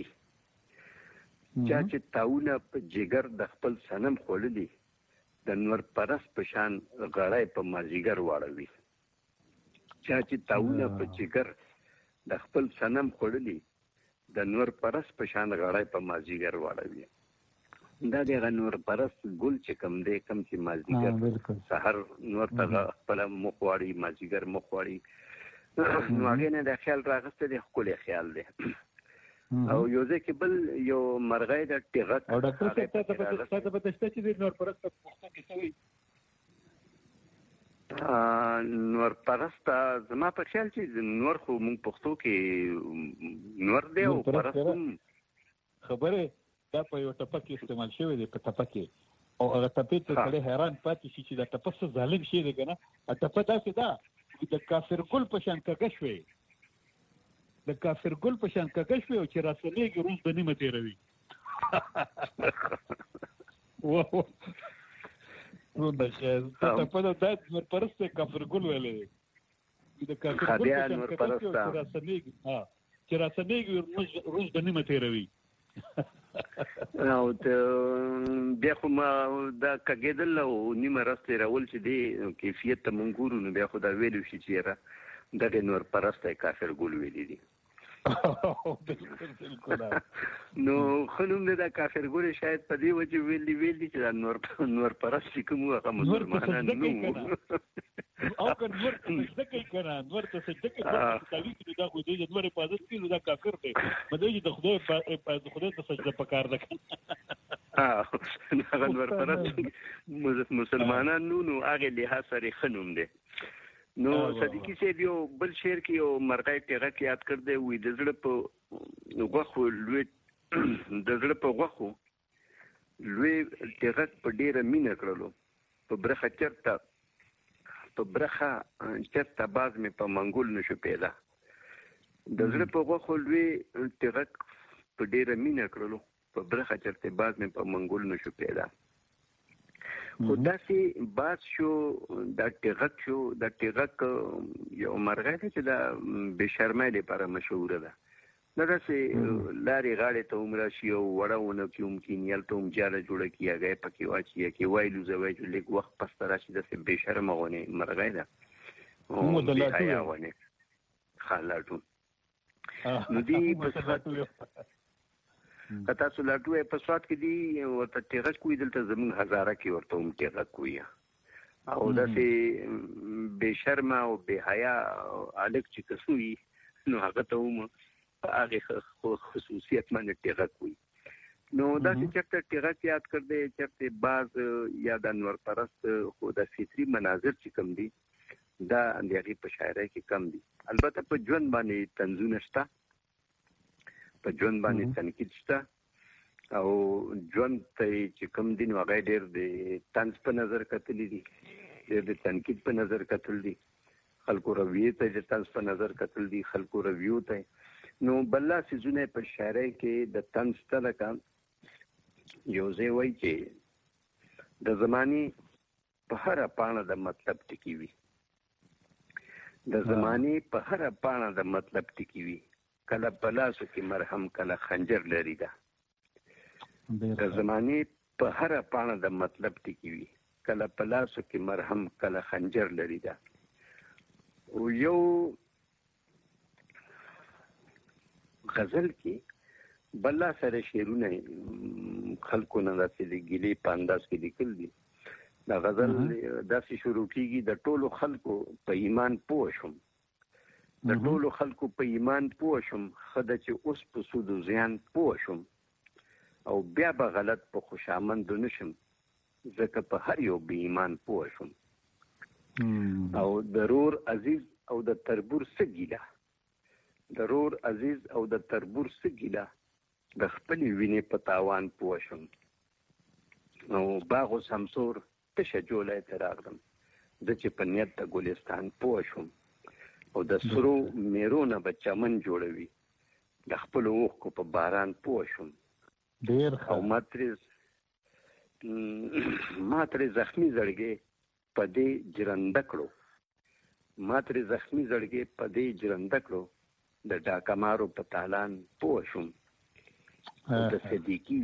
د نور پرست په شان غړی په مازیګر واړوي. چا چې تاونه په جګر د خپل صنم خوړلي، د نور پرست په شان غړی په مازیګر واړوي. دا دغه نور پرست ګل چې کوم دی، کوم چې مازیګر سحر نور ته خپله مخ واړي، مازیګر مخ واړي، نو هغې نه دا خیال راغستی دی، ښکلی خیال دی. او یو ځای کې بل یو مرغۍ د ټغک. او ډاکټر صاحب ته پته شته چې د نور پرست په پښتو کې څه وایي؟ نور پرست زما په خیال چې نور خو موږ پښتو کې نور دی او پرست هم خبره دا په یو ټپه کې استعمال شوی دی، په ټپه کې. او هغه ټپې ته سړی حیران پاتې شي چې دا ټپه څه ظالم شی دی که نه. ټپه داسې ده د کافر ګل په شان کږه شوې، د کافر ګل په شان کږه شوې او چې راسلیږي روز د نیمه تېروي. ټپه ده دا نورپرست کافر ګل ویلی دی، د کافر ګل په شان کږه شوې چې راسلیږي روز د نیمه تېروي. او بیا خو ما دا کږېدل او نیمه رس تېرول چې دی کیفیت ته مونږ ګورو، نو بیا خو دا ویلو شي چې یاره دغې نور پرستی کافر ګل ویلي دي. نو ښه نوم دی دا کافر ګل شاید په دې وجې ویل دي چې دا نور پرست چې کوم هغه مسلمانان نه وو. او که نور ته سجده کوي که نه، نور ته سجده کوي دا خو دوی د نور حفاظت کوي، نو دا کافر دی. په دوی د خدای ته سجده پکار ده. هغه نور پرست مسلمانان نو هغې لحاظ سره ښه نوم دی. نو صدیقي صاحب یو بل شعر کې یو مرغۍ ټغک یاد کړ دی، وایي د زړه په غوښو لوی ټغک په ډېره مینه کړلو، په برخه چرته باز مې په منګول نشو پیدا. د زړه په غوښو لوی ټغک په ډېره مینه کړلو، په برخه چرته باز مې په منګول نشو پیدا. خو داسې باز شو، دا ټغک شو. دا ټغک یو مرغۍ دی چې دا بې شرمۍ لپاره مشهوره ده. دا داسې لارې غاړې ته هم راشي او وړه ونه کې هم کیني، هلته هم جاله جوړه کړي، هګۍ پکې واچي، یا کې وایي لوزوی چې لږ وخت پسته راشي. داسې بې شرمه غونې مرغۍ ده، بې حیا غونې. ښه لاټون. نو دی په سواد کتا سولاتو په سواد کې دی ورته ټیغه کوي دلته زمون هزاره کې ورته هم ټیغه کوي او داسې بے شرمه او بے حیا الک چې کسوي نو هغه ته هم هغه خصوصیت باندې ټیغه کوي نو داسې چرته ټیغه یاد کړ دې چرته باز یا د انور پرست خو د فطري مناظر چې کم دي دا اندیاغي په شاعرۍ کې کم دي البته په ژوند باندې طنزونه شته په ژوند باندې تنقید شته او ژوند ته چې کوم دین هغه ډېر د طنز په نظر کتلی دي ډېر د تنقید په نظر کتل دي خلکو رویه ته د طنز په نظر کتل دي خلکو رویو ته نو بللا سيزونه په شاعرۍ کې د طنز تلکه یو ځای وایي چې د زماني په هر پاڼه د مطلب ټکی وي د زماني په هر پاڼه د مطلب ټکی وي کله پلاسو کې مرهم کله خنجر لري دا د زماني په هر پاڼه د مطلب ټکی وي کله پلاسو کې مرهم کله خنجر لري دا او یو غزل کې بلا سره شعرونه خلکو نه داسې د ګیلې په انداز کې لیکل دي دا غزل داسې شروع کیږي د ټولو خلکو په ایمان پوه شم د ټولو خلکو په ایمان پوه شم خدای چې اوس په سود او زیان پوه شم او بیا به غلط په خوشامند نشم ځکه په هر یو بې ایمان پوه شم او ضرور عزیز او د تربور سګیلا ضرور عزیز او د تربور سګیلا د خپل وینې په تاوان پوه شم او باغ او سمسور تشه جولای ته راغلم د چې په نیت د ګلستان پوه شم او د سرو میرونه به چمن جوړوي د خپل اوښکو په باران پوه شم او ما ترې زخمي زړګې په دې جرنده کړو ما ترې زخمي زړګې په دې جرنده کړو د ډاکمارو په تالان پوه شم د صدیقي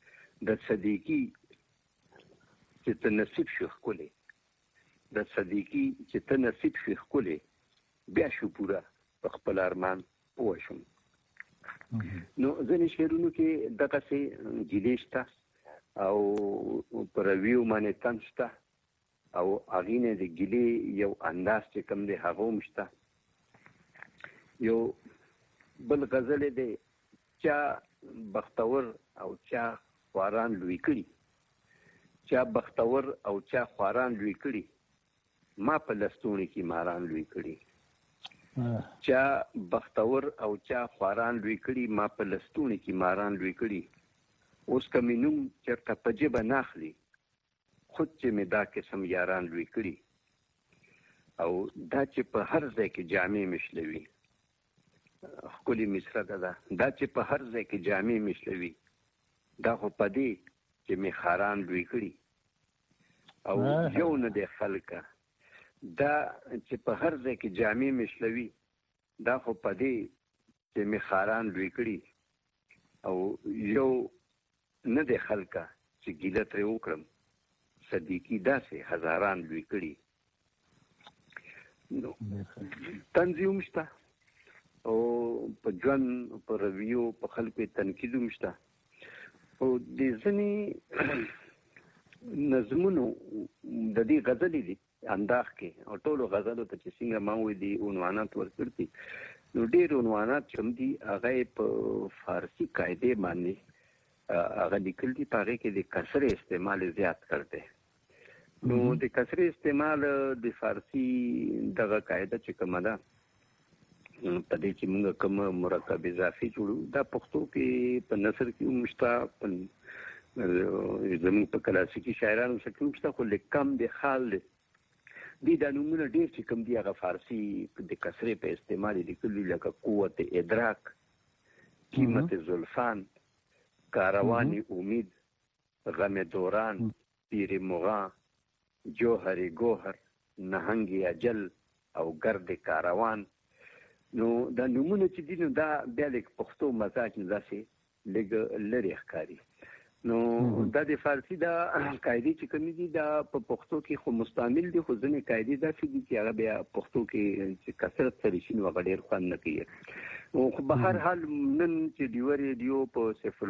چې ته نصیب شو ښکلی د صدیقي چې ته نصیب شو ښکلی بیا شو پورا په خپل ارمان پوه شم نو ځینې شعرونو کې دغسې ګیلې شته او په رویو باندې طنز شته او هغې نه د ګیلې یو انداز چې کوم دی هغه هم شته یو بل غزل دی چا بختور او چا خواران لوی کړي چا بختور او چا خواران لوی کړي ما په لستوڼي کې ماران لوی کړي چا بختور او چا خواران لوی کړي ما په لستوڼي کې ماران لوی کړي اوس که مې نوم چېرته په ژبه نه اخلي خود چې مې دا قسم یاران لوی کړي او دا چې په هر ځای کې جامې مشلوي ښکلې مصره ده دا چې په هر ځای کې جامې مشلوي دا خو په دې چې مې خاران لوی کړي او یو نه دی خلکه دا چې په هر ځای کې جامې مشلوي دا خو په دې چې مې خاران لوی کړي او یو نه دی خلکه چې ګیله ترې وکړم صدیقي داسې هزاران لوی کړي نو طنز هم شته او په ژوند په رویو په خلکو یې تنقید هم شته او د ځینې نظمونو د دې غزلې دي انداز کې او ټولو غزلو ته چې څنګه ما وایي دي عنوانات ورکړي دي نو ډېر عنوانات چې هم دي هغه یې په فارسي قاعدې باندې هغه لیکل دي په هغې کې د کسر استعمال زیات کړ دی نو د کسر استعمال د فارسي دغه قاعده چې کومه ده په دې چې موږ کوم مرکب اضافي جوړو دا پښتو کې په نثر کې هم شته زموږ په کلاسیکي شاعرانو څخه هم شته خو لږ کم د خال دی دا نومونه ډېر چې کوم دي هغه فارسي د کسرې په استعمال لیکلي لکه قوت ادراک قیمت زلفان کاروان امید غم دوران پیر مغا جوهر گوهر نهنگ اجل او گرد کاروان نو دا نومونه چې دي نو دا بیا لږ پښتو مزاج نه داسې لږ لرې ښکاري نو دا د فارسي دا قاعدې چې کومې دي دا په پښتو کې خو مستعمل دي خو ځینې قاعدې داسې دي چې هغه بیا پښتو کې چې کثرت سره شي نو هغه ډېر خوند نه کوي او په هر حال نن چې دیو ریډیو په سیف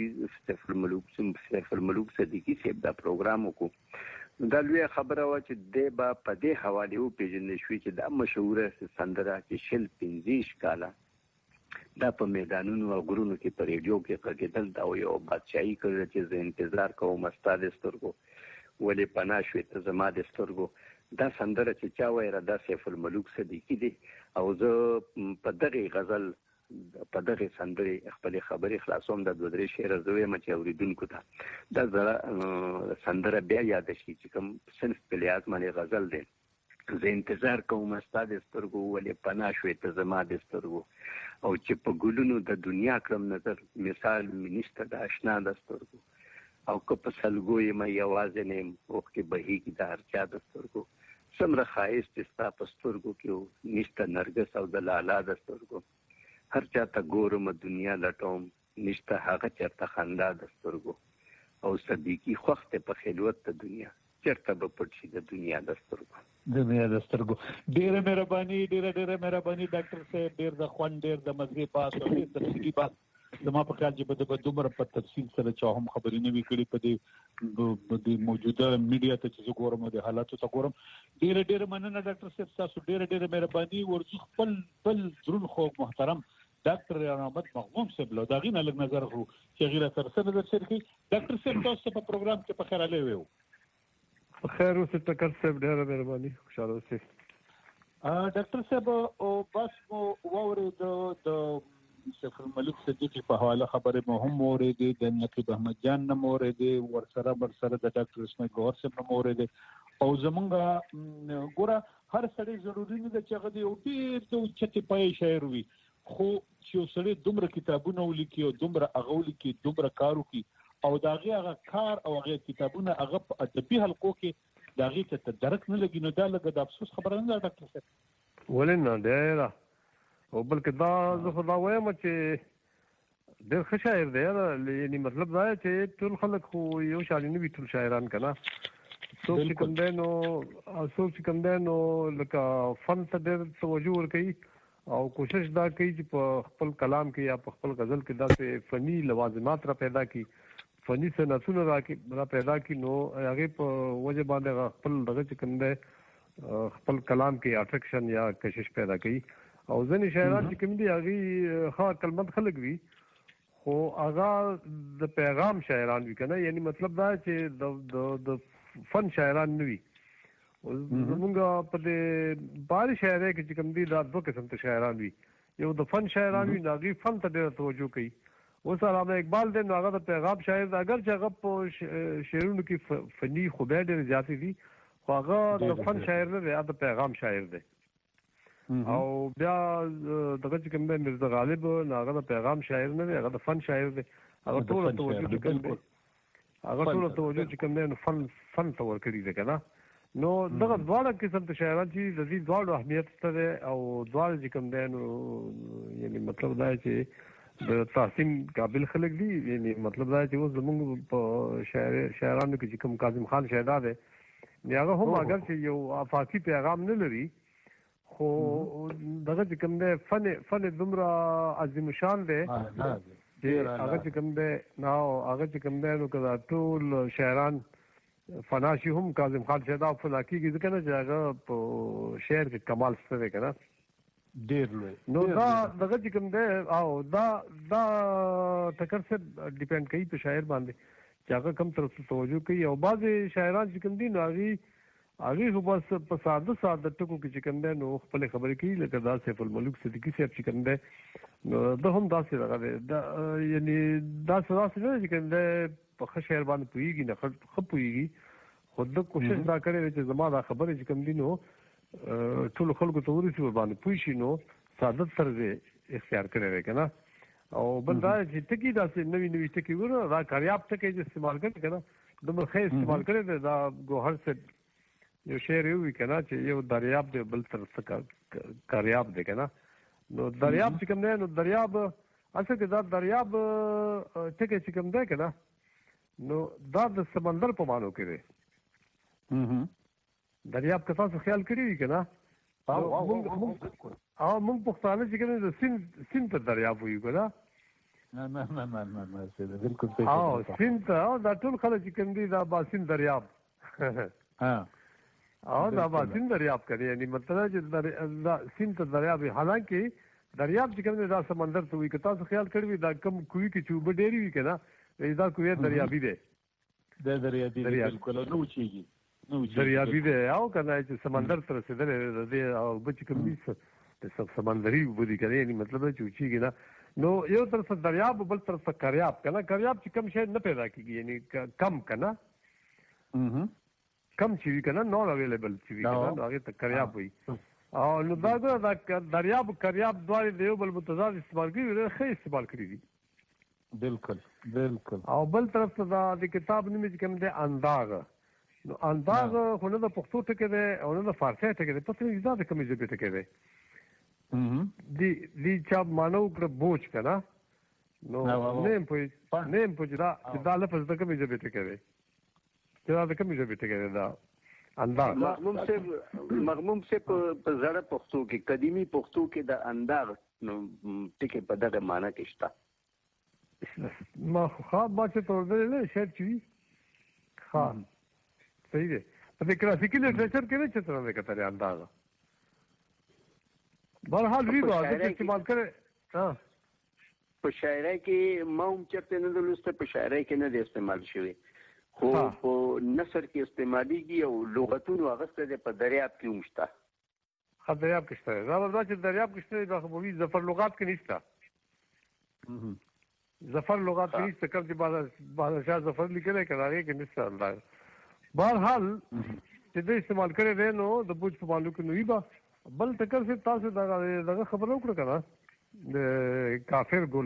الملوک صدیقی صاحب دا پروګرام وکړو دا لوی خبره و چې د با په دې حواله او پیژنې شوې چې دا مشهوره سندره چې شل 15 کاله دا په میدانونو او غرونو کې په ریډیو کې غږېدل دا یو بادشاہي کړل چې زه انتظار کوم استاد سترګو ولې پناه شوې ته زما د سترګو دا سندره چې چا وایره دا سیف الملوک صدیقی دی او زه په دغه غزل په دغه سندره خپل خبرې خلاصوم د 2-3 شعر زوی مچ اوریدونکو ته دا زړه سندره بیا یاد شي چې کوم صنف په لیاز باندې غزل دی زه انتظار کوم استاد سترګو ولې پناه شوې ته زما د سترګو او چې په ګلونو د دنیا کړم نظر مثال منشته د آشنا د سترګو او که په سلګوي مې یوازې نیم او کې بهيږي د هر چا د سترګو څومره ښایست ستا په سترګو کې نشته نرګس او د لالا د سترګو هر چا ته ګورم دنیا لټوم نشته هغه چرته خندا د سترګو او صدیقي خوخته په خلوت د دنیا چرته به پټ شي د دنیا د سترګو ډیره مهرباني ډاکټر صاحب ډیر د خوان ډیر د مزګي پاس او ډیر تفصیلی بات زما په خیال چې په دومره په تفصیل سره چا هم خبرې نه وی کړې په دې موجوده میډیا ته چې ګورم د حالاتو ته ګورم ډیره مننه ډاکټر صاحب تاسو ډیره مهرباني ورڅ خپل درون خو محترم ډاکټر احمد مغموم صاحب له داغې نه لږ نظر خو چې غیر تر سره د شرکت ډاکټر صاحب تاسو په پروګرام کې په خیر علي وو خیر اوسه ټکر صاحب ډیره مهرباني خوشاله اوسه ډاکټر صاحب او بس مو ووره د سیف الملوک صدیقی په حواله خبره مهم اوریدي د نقیب احمد جان نه اوریدي ورسره د ډاکټر اسماعیل ګوهر صاحب نه اوریدي او زمونږه ګوره هر سړی ضروري نه ده چې هغه دی او ډېر د چتې پای شاعر وي خو چې سړی دومره کتابونه ولیکي او دومره هغه ولیکي دومره کار وکړي او دا هغه کار او هغه کتابونه هغه په ادبي حلقو کې دا هغه ته درک نه لګي نو دا لګه د افسوس خبره نه ده ډاکټر صاحب ولې نه ډیره او بلکې دا زه خو دا وایم چې ډېر ښه شاعر دی یعنې مطلب دا چې ټول خلک خو یو شان نه وي ټول شاعران که نه څوک چې کوم دی نو لکه فن ته ډېر توجه ورکوي او کوشش دا کوي چې په خپل کلام کې یا په خپل غزل کې داسې فني لوازمات را پیدا کړي فني صنعتونه را پیدا کړي نو هغې په وجه باندې خپل دغه چې کوم دی خپل کلام کې اټریکشن یا کشش پیدا کوي او ځینې شاعران چې کوم دي هغې ښه عقلمند خلک وي خو هغه د پیغام شاعران وي که نه یعنې مطلب دا چې د فن شاعران نه وي زمونږ په دې باري شاعرۍ کې چې کوم دي دا 2 قسم ته شاعران وي یو د فن شاعران وي نو هغې فن ته ډېره توجه کوي اوس علامه اقبال دی نو هغه د پیغام شاعر دی اگر چې هغه په شعرونو کې فني خوبۍ ډېرې زیاتې دي خو هغه د فن شاعر نه دی هغه د پیغام شاعر دی او بیا دغه چې کوم دی مرزا غالب هغه د پیغام شاعر نه دی هغه د فن شاعر دی هغه ټوله توجه چې کوم دی نو فن ته ورکړي دی که نه نو دغه دواړه قسم ته شاعران چې د دې دواړو اهمیت شته دی او دواړه چې کوم دی نو یعنې مطلب دا چې د تحسین قابل خلک دي یعنې مطلب دا چې اوس زمونږ په شاعرانو کې چې کوم کاظم خان شیدا دی هغه هم اگر چې یو افاقي پیغام نه لري خو دغه چې کوم دی فن دومره عظیم شان دی چې هغه چې کوم دی نو که دا ټول شاعران فنا شي هم کاظم خان شیدا فنا کېږي ځکه نه چې هغه په شعر کې کمال شته دی که نه ډېر لوی نو دا دغه چې کوم دی او دا ټکر صاحب ډیپینډ کوي په شاعر باندې چې هغه کوم طرف ته توجه کوي او بعضې شاعران چې کوم دي نو هغې خو بس په ساده ټکو کې چې کوم دی نو خپلې خبرې کوي لکه دا سیف الملوک صدیقي صاحب چې کوم دی نو ده هم داسې دغه دی یعنې داسې نه دی چې کوم دی په ښه شعر باندې پوهېږي نه ښه پوهېږي خو ده کوشش دا کړی دی چې زما دا خبرې چې کوم دي نو ټولو خلکو ته ورسي ورباندې پوه شي نو ساده طرز اختیار کړی دی که نه او بل دا چې ټکي داسې نوي ټکي وګوره دا کاریاب ټکی چې استعمال کړی که نه دومره ښه استعمال کړی دی دا ګوهر صاحب یو شعر یې ووي که نه چې یو دریاب دی بل طرف ته کاریاب دی که نه نو دریاب چې کوم دی نو دریاب اصل کې دا دریاب ټکی چې کوم دی که نه نو دا د سمندر په معنو کې دی دریاب که تاسو خیال کړی وي که نه موږ پښتانه چې کوم د سیند ته دریاب وایو کنه نه بالکل صحیح سیند ته دا ټول خلک چې کوم دي دا باسین دریاب دا باسین دریاب کوي یعنی مطلب چې دا سیند ته دریاب حالانکه دریاب چې کوم دا سمندر ته وي که تاسو خیال کړی دا کم کوی کې چوبه ډېری وي کنه دا کوی دریابي دی دریابي بالکل نو چیږي دریابي دی او کنه چې سمندر ته رسیدل دی او بچ کوم دي سمندري وبدي کوي یعنی مطلب چې چیږي نه نو یو طرف دریاب بل طرف کریاب کنه کریاب چې کم شي نه پیدا کیږي یعنی کم کنه کم چې وی کنه نو اویلیبل چې وی کنه هغه ته کریاب وي او نو دا دریاب کریاب دوه دیو بل متضاد استعمال کوي ښه استعمال کړی دي بالکل او بل طرف ته دا د کتاب نوم چې کوم دی انداغ نو انداغ خو نه د پښتو ټکی دی او نه د فارسی ټکی دی پته نه د کومې ژبې ټکی دی دی چا مانو کړ بوج کنه نو نیم پوج دا لفظ د کومې ژبې ټکی دی دا د کومې ژبې ټکی دی دا انداغ مغموم سے په زړه پښتو کې قدیمی پښتو کې د انداغ نو ټکی په دغه معنی کې شته ما چې تور دی شاید چې ها صحیح دی په کلاسیکي لټریچر کې نه چتر نه کتل انداز بهرحال وی به استعمال کړي په شاعرۍ کې ما هم چرته نه دلسته په شاعرۍ کې نه دی استعمال شوی خو په نثر کې استعماليږي او لغتونو اغسته ده په دریاب کې ومشته دریاب کې شته دا ورته چې دریاب کې شته دا خو وی ظفر لغات کې نشته ظفر لغات کې نشته کوم چې بادشاہ ظفر لیکل کړه کې نشته انداز بهرحال چې د استعمال کړي دی نو د بوج په باندې کې نوې با بل تکر سے تاسو دا خبرو کړو کنه د کافر ګل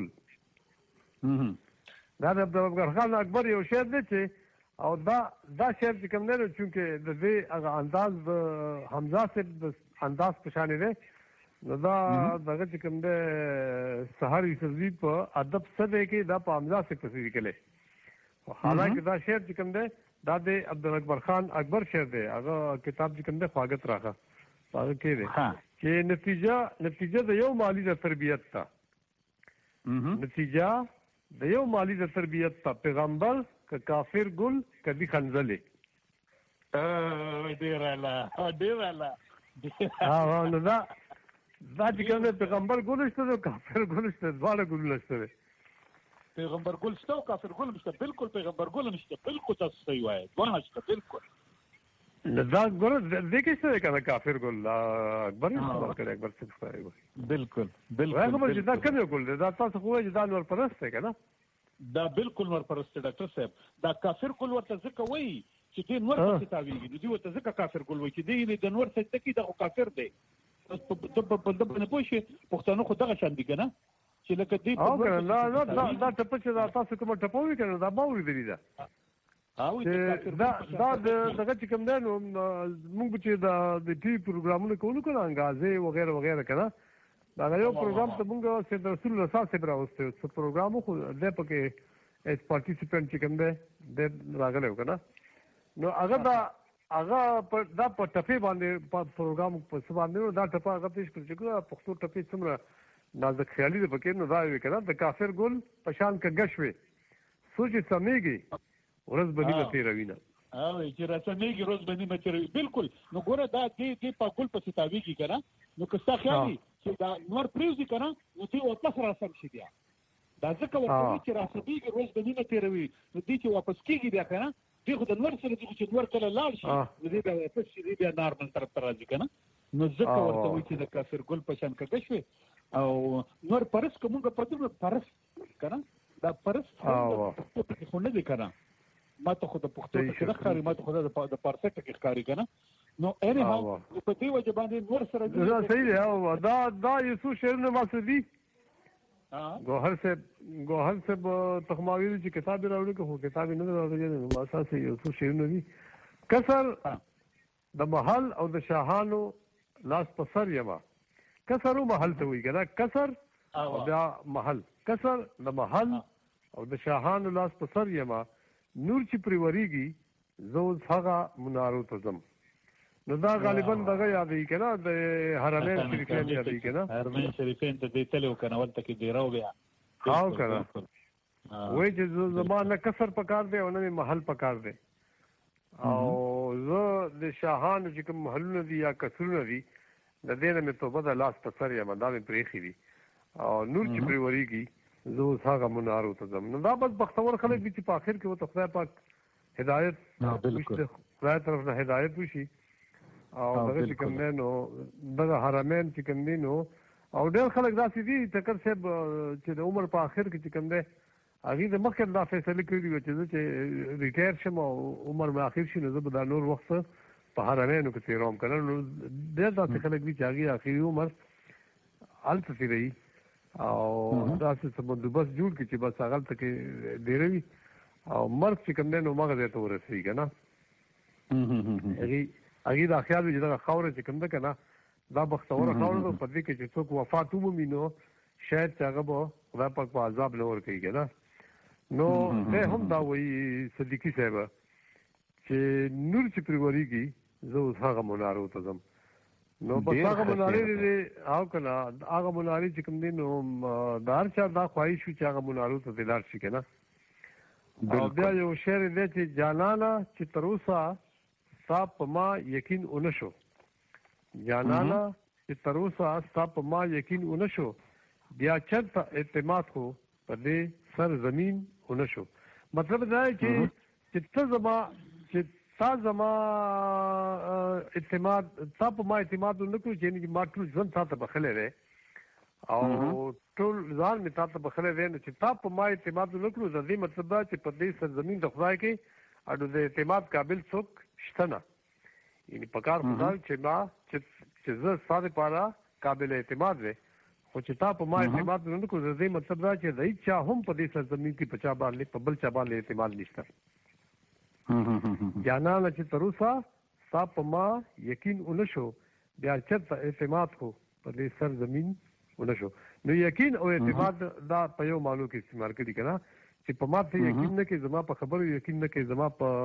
دا د عبدالغفار اکبر یو شعر دی چې او دا شعر چې کوم نه چونکه د دې هغه انداز د حمزه سے انداز پشانې دی نو دا دغه چې کوم دی سحر یوسفزي په ادب سده کې دا په حمزه سے تصویر کړي حالانکه دا شعر چې کوم دی دا د عبدالغفار خان اکبر شعر دی هغه کتاب چې کوم دی خواږت راغه هغه کې دی چې نتیجه د یو مالی د تربیت تا نتیجه د یو مالی د تربیت تا پیغمبر ک کافر ګل کدي خنزلې ډیر اعلی نو دا چې کوم پیغمبر ګل شته کافر ګل شته دواړه ګل شته پیغمبر ګل شته او کافر ګل نشته بالکل پیغمبر ګل نشته بالکل تاسو صحیح وایي دوه نشته بالکل دا ګور د کې څه کنه کافر ګل اکبر استعمال کړي اکبر څه کوي بالکل هغه چې دا کوم ګل دا تاسو خو چې دا نور پرسته کنه دا بالکل نور پرسته ډاکټر صاحب دا کافر ګل ورته ځکه وایي چې دې نور څه تاویږي دوی ورته ځکه کافر ګل وایي چې دې د نور څه تکي د کافر دی په دغه پوښي پښتنو خو دغه شان دي کنه چې لکه دې دا ټپ چې تاسو کوم ټپوي کنه دا باور دی دا دغه چې کوم دی نو موږ چې د ټي پروګرامونه کوو کنه انګازې وغیرہ وغیرہ کنه دا یو پروګرام ته موږ سید رسول الله صاحب سره راوستو څو پروګرام خو د پکې اس پارټیسیپینټ چې کوم دی د راغلی کنه نو هغه دا په ټپې باندې پروګرام په څه باندې دا ټپه هغه پیش کړی چې پښتو ټپې څومره نازک خیالي ده پکې نو دا وی کنه د کافر ګل پشان کا گشوي سوچ سمېږي ورځ بدی به تیروي نه چې رسمېږي ورځ بدی به تیروي بالکل نو ګوره دا دې په ګل په ستاویږي کنه نو که څه خیالي چې دا نور پریوزي کنه نو دې واپس راسم شي بیا دا ځکه ورته چې راسمېږي ورځ بدی نه تیروي نو دې چې واپس کیږي بیا کنه دې خو د نور سره چې نور کله لاړ شي دې بیا واپس شي بیا نارمل طرف ته راځي کنه نو ځکه ورته وایي چې د کافر ګل په شان کګه شوی او نور پرس کومه پدې پرس کنه دا پرس خو نه دی کنه ما ته خو د پښتو کې ښکاری ما ته خو د پارسه کې ښکاری کنه نو اني ها په دې وجه باندې نور سره دا صحیح دی او دا یو څه شعرونه ماسدي ګوهر سے تخماوی چې کتاب راوړي کوم کتاب نه راوړي نو ما اساسه یو څه شعرونه دي کسر د محل او د شاهانو لاس پسر یما کسر او محل ته وی کنه کسر او بیا محل کسر د محل او د شاهانو لاس پسر یما نور چې پریوریږي زو هغه منارو ته زم نو دا غالبا دغه یادې کنه د حرمین شریفین یادې کنه حرمین شریفین ته دې تلو کنه ولته کې دی راو بیا هاو کنه وای چې زمانه کسر پکار دی او نه محل پکار دی او زه د شاهانو چې کوم محلونه دي یا کسرونه دي د دې نه مې توبه د لاس په سر یا مدامې پرېښي دي او نور چې پرې ورېږي زه اوس هغه منارو ته ځم نو دا بس بختور خلک دي چې په آخر کې ورته خدای پاک هدایت خدای طرف نه هدایت وشي او دغه چې کوم دی نو دغه حرمین چې کوم دي نو او ډېر خلک داسې دي ټکر صاحب چې د عمر په آخر کې چې کوم دی هغې د مخکې دا فیصله کړي وه چې زه چې ریټایر شم او عمر مې آخر شي نو زه به دا نور وخت په حرمینو کې تېروم که نه نو ډېر داسې خلک دي چې هغې آخري عمر هلته تېروي او داسې څه بندوبست جوړ کړي چې بس هغلته کې ډېروي او مرګ چې کوم دی نو مغه ځای ته ورسوي که نه هغې دا خیال وي چې دغه خاوره چې کوم ده که نه دا بختوره خاوره ده په دې کې چې څوک وفات ومومي نو شاید چې هغه به خدای پاک په عذاب نه ورکوي که نه نو دی هم دا وایي صدیقي صاحب چې نور چې پرې ورېږي زه اوس هغه منارو ته ځم نو بس هغه منارې دی او که نه هغه منارې چې کوم دی نو د هر چا دا خواهش وي چې هغه منارو ته دې لاړ شي که نه او بیا یو شعر دی چې جانانه چې تر اوسه ستا په ما یقین ونه شو جانانه چې تر اوسه ستا په ما یقین ونه شو بیا چرته اعتماد خو په دې سر زمین ونه شو مطلب دا دی چې ته زما چې تا زما اعتماد تا په ما اعتماد ونه کړو چې ما ټول ژوند تا ته بخلی دی او ټول ځان مې تا ته بخلی دی نو چې تا په ما اعتماد ونه کړو د دې مطلب دا چې په دې سرزمین د خدای کې اډو د اعتماد قابل څوک شته نه یعنی پکار خدا چې ما چې زه ستا دپاره قابل اعتماد دی خو چې تا په ما اعتماد ونه کړو د دې مطلب دا چې د هېڅ چا هم په دې سرزمین کې په چا باندې په بل چا باندې اعتماد نشته جانانه چې تر اوسه ستا په ما یقین ونه شو بیا چېرته اعتماد خو په دې سرزمین ونه شو نو یقین او اعتماد دا په یو معنو کې استعمال کړي که نه چې په ما ته یقین نه کوي زما په خبرو یقین نه کوي زما په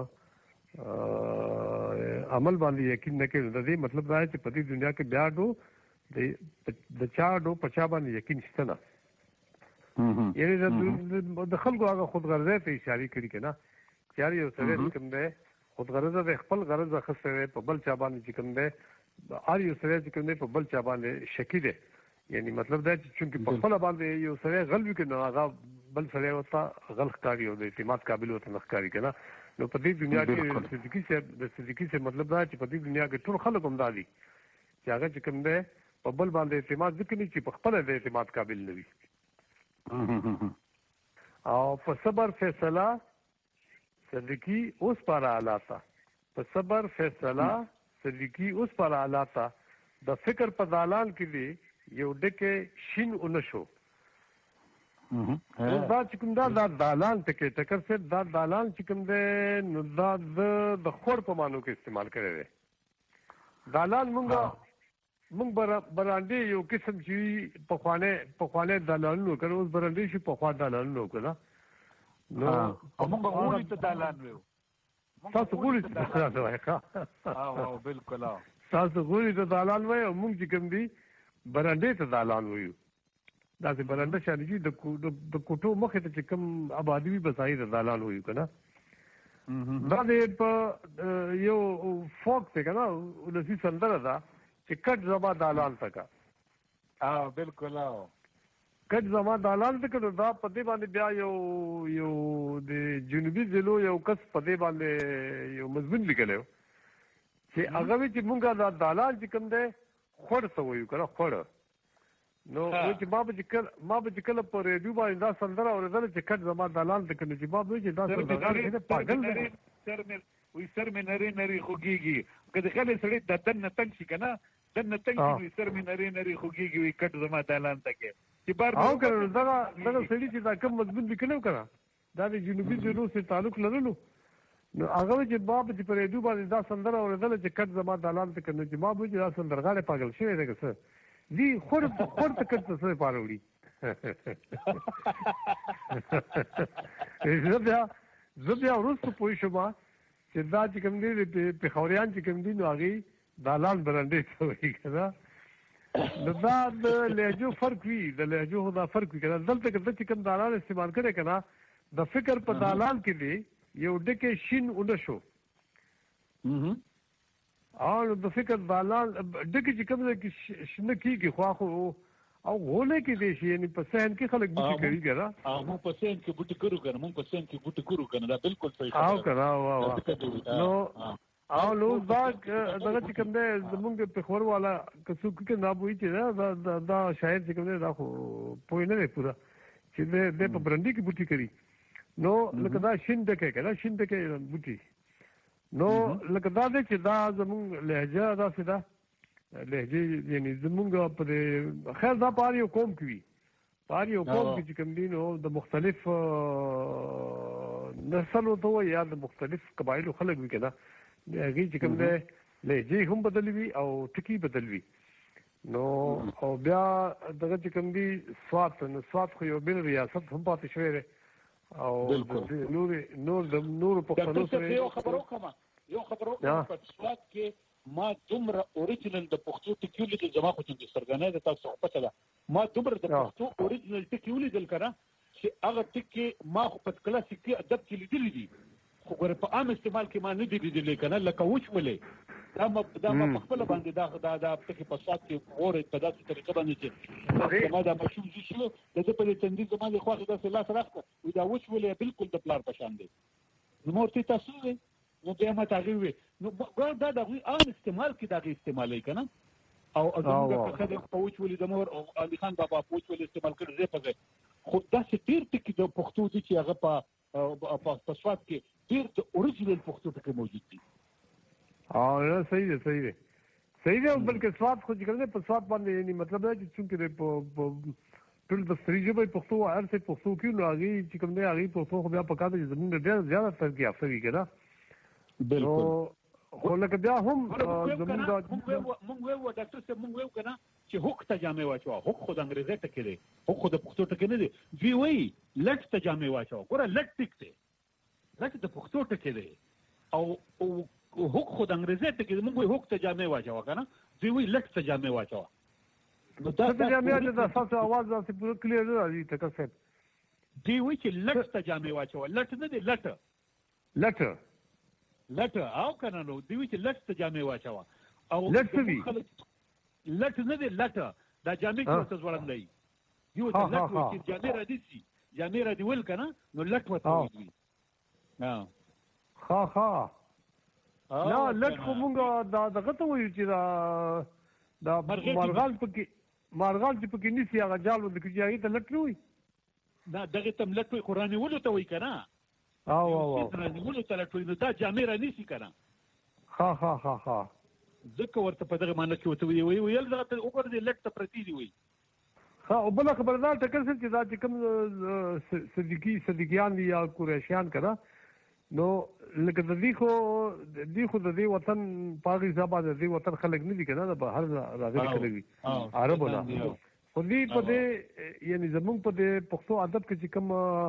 عمل باندې یقین نه کوي د دې مطلب دا چې په دې دنیا کې بیا د چا په چا باندې یقین شته نه یعنې د خلکو هغه خودغرضۍ ته اشارې کړي که نه چې هر یو سړی چې کوم دی خودغرضه دی خپل غرض اخیستی دی په بل چا باندې چې کوم دی هر یو سړی چې کوم دی په بل چا باندې شکي دی یعنی مطلب دا چې چونکې په خپله باندې یو سړی غل وي که نو هغه بل سړی ورته غل ښکاري او د اعتماد قابل ورته نه ښکاري که نه نو په دې دنیا کې د صدیقي صاحب مطلب دا چې په دې دنیا کې ټول خلک هم دا دي چې هغه چې کوم دی په بل باندې اعتماد ځکه نه چې په خپله د اعتماد قابل نه وي او په صبر فیصله صدیقی اوس پر آلاتا په صبر فیصله صدیقی اوس پر آلاتا د فکر په دالان کې دی یو ډکه شین اونشو دا چې کوم دا دالان ټکر سے دا دالان چې کوم دی نو دا د خور په معنو کې استعمال کړی دی دالان مونږ برانډې یو قسم چې پخوانه دالانونو کړو اوس برانډې شي پخوا دالانونو کړه نو موږ غوړي ته دالان ویو تاسو غوړي ته دالان وایي او بالکل تاسو غوړي ته دالان وایي او موږ چې کوم دي برانډې ته دالان وایو دا چې برانډه شان دي د کوټو مخې ته چې کوم آبادی وي بس هغې ته دالان وایو که نه دا د په یو فوک دی که نه ولسي سندره ده چې کټ زما دالان ته کا بالکل کټ زما دالان ته کړو دا په دې باندې بیا یو د جنوبي ضلعو یو کس په دې باندې یو مضمون لیکلی و چې هغه وی چې مونږ دا دالان چې کوم دی خوړ ته وایو که نه خوړ نو چې ما به چې کله په ریډیو باندې دا سندره اورېدله چې کټ زما دالان ته کړو چې ما به وایي چې دا سندره پاګل دی وی سر مې نری نری خوږېږي که د خلې سړی د دننه تنګ شي که نه دننه تنګ شي وي سر مې نری نری خوږېږي وي کټ زما دالان ته کې او که دغه سړي چې دا کوم مضمون لیکلی و که نه دا د جنوبي ضلعو سره تعلق لرلو نو هغه چې ما به چې په ریډیو باندې دا سندره اورېدله چې کټ زما دالان ته کړو چې ما به وایي چې دا سندرغاړی پاګل شوی دی که څه دي خور ته کټ ته څه دپاره وړي زه بیا وروسته پوه شوم چې دا چې کوم دی پېښوریان چې کوم دي نو هغې دالان برانډې ته وایي کنه نو دا د لهجو فرق وي د لهجو دا فرق وي کنه دلته چې کوم دالان استعمال کړي کنه د فکر په دالان کې دی یو ډکه شین ونشو او د فکر دالان ډکه چې کوم کې شنه کیږي خو او غولې کې دي شي یعنی په سهن کې خلک بوټي کوي کنه مو په سهن کې بوټي کړو کنه دا بالکل صحیح او کنه نو او نو دا دغه چې کوم دی زمونږ په خور والا کڅو کې نه بوي چې دا شاید چې کوم دی دا خو پوه نه دی پورا چې د په برندې کې بوټي کوي نو لکه دا شین دکې کنه شین دکې بوټي نو لکه دا چې دا زمونږ لهجه دا سیده لهجه یعنی زمونږ په خیر دا پاره قوم کوي پاره قوم چې کوم دي نو د مختلف نسلو ته یا د مختلف قبایلو خلک وي کنه هغه چې کوم دی لهجه هم بدلوي او ټکی بدلوي نو او بیا دغه چې کوم دی سواد خو یو بل ریاست هم پاتې شوی دی او نور پښتنو سره یو خبرو کوم په سواد کې ما دومره اوریجنل د پښتو ټکی لیدل زما خو چې سرګنه د تاسو پته ده ما دومره د پښتو اوریجنل ټکی لیدل کړه چې هغه ټکی ما خو په کلاسیکي ادب کې لیدل دي خو ګوره په عام استعمال کې ما نه دي لیدل کنه لکه وښولې دا ما په خپل باندې دا ټکی په سواد کې اورې په داسې طریقه باندې چې ما دا مشهور شو د په تندې زما د خواخ داسې لاس راخته وي دا وښولې بالکل د پلار په شان دی نو مورته تاسو نو بیا ما تغوي نو دا دغه عام استعمال کې دغه استعمالي کنه او زموږ په خدای په وښولې د مور او علي خان بابا په وښولې استعمال کړي زه په خو دا چې ډیر ټکی د پښتو دي چې هغه په سواد کې ډیر د اوریجنل پښتو ټکی موجود دي صحیح دی بلکې سواد خو چې کوم په سواد باندې یعنی مطلب دا چې څنګه په ټول د سری ژبه پښتو ارڅ پښتو کې نو هغه چې کوم دی هغه پښتو خو بیا په کاته زمونږ ډیر زیاته ترقی یافته وي کنه بالکل خو لکه بیا هم زمونږ ډاکټر صاحب مونږ ویو کنه چې حق ته جامې واچو حق خو د انګریزي ټکی دی حق د پښتو ټکی نه دی وی وی لټ ته جامې واچو ګوره لټ ټک دی لټ د پښتو ټکی دی او حق خو د انګریزي ټکی دی مونږ وی حق ته جامې واچو کنه وی وی لټ ته جامې واچو نو دا جامې د تاسو आवाज داسې پوره کلیر راځي تک صاحب دی وی چې لټ ته جامې واچو لټ نه دی لټ او کنه نو دی وی چې لټ ته جامې واچو او لټ نه دی لټ دا جامې کې څه ځوړندای یو ته لټ وی چې جامې را دی ول کنه نو لټ وته وی ها لا لټ خو مونږ دغه ته وایو چې دا مارغال چې پکې نسی هغه جال ود کې هغه ته لټ نه وي دا دغه تم لټ وي قرآني ولو ته وي کنه او قرآني ولو ته لټ وي نو دا جامې را نسی کنه ها ځکه ورته په دغه معنی کې وته ویل دا وګوره دې لټ ته پرتی دی وي او بل خبردار ټکر چې دا چې کوم صدیقیان یا قریشیان کړه نو لکه د دې خو د دې وطن پاغي زبا د دې وطن خلک نه دي کنه د بهر راغلي خلک دي عربونه خو دې په دې یعنی زمونږ په دې پښتو ادب کې چې کوم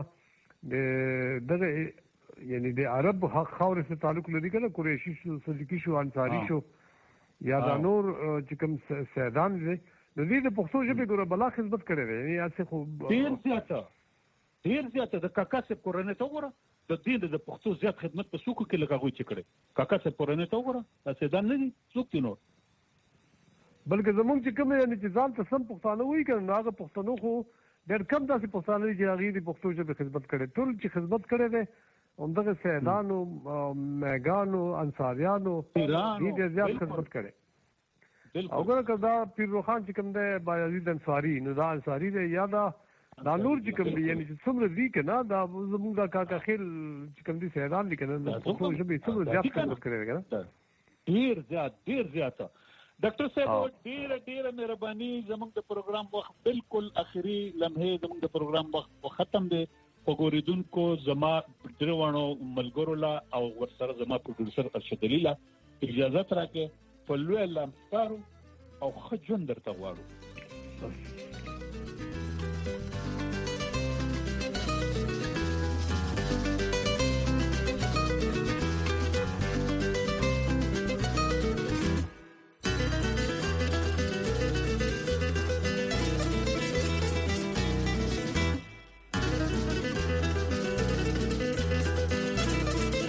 دغه یعنی د عرب خاورې سره تعلق لري کنه قریشي شو صدیقي شو انصاری شو یا د نور چې کوم سیدان دي نو دې د پښتو ژبې ګوره بلا خدمت کړې ده یعنی اسه خو ډیر زیاته د کاکا سپ کورنۍ ته وګوره د دې د پښتو زیات خدمت په سوق کې لګاوي چې کړي کاکا سپ کورنۍ ته وګوره تاسو دا نه دي څوک نور بلکې زمونږ چې کوم یعنی چې ځان ته سم پښتانه وایي کنه هغه پښتنو خو ډېر کم داسې پښتانه چې هغه د پښتو ژبې خدمت کړي ټول چې خدمت کړي دي همدغه سیدانو میګانو انصاریانو دې زیات خدمت کړي او ګره دا پیر روخان چې کوم دی بایزید انصاری نو دا انصاری دی یا دا نور چې کوم دی یعنی چې څومره دی کنه دا زموږ د کاکا خیل چې کوم دی سیدان دي کنه د پښتو ژبې څومره زیات خدمت کړي کنه ډیر زیات ډاکټر صاحب ډیر مهرباني زموږ د پروګرام وخت بالکل اخري لمحه زموږ د پروګرام وخت ختم دی وګوریدونکو زما دروانو ملګرو لا او ورسره زما پروډوسر ارشد علي لا اجازه راکې په لوی لمسارو او خجون درته غواړو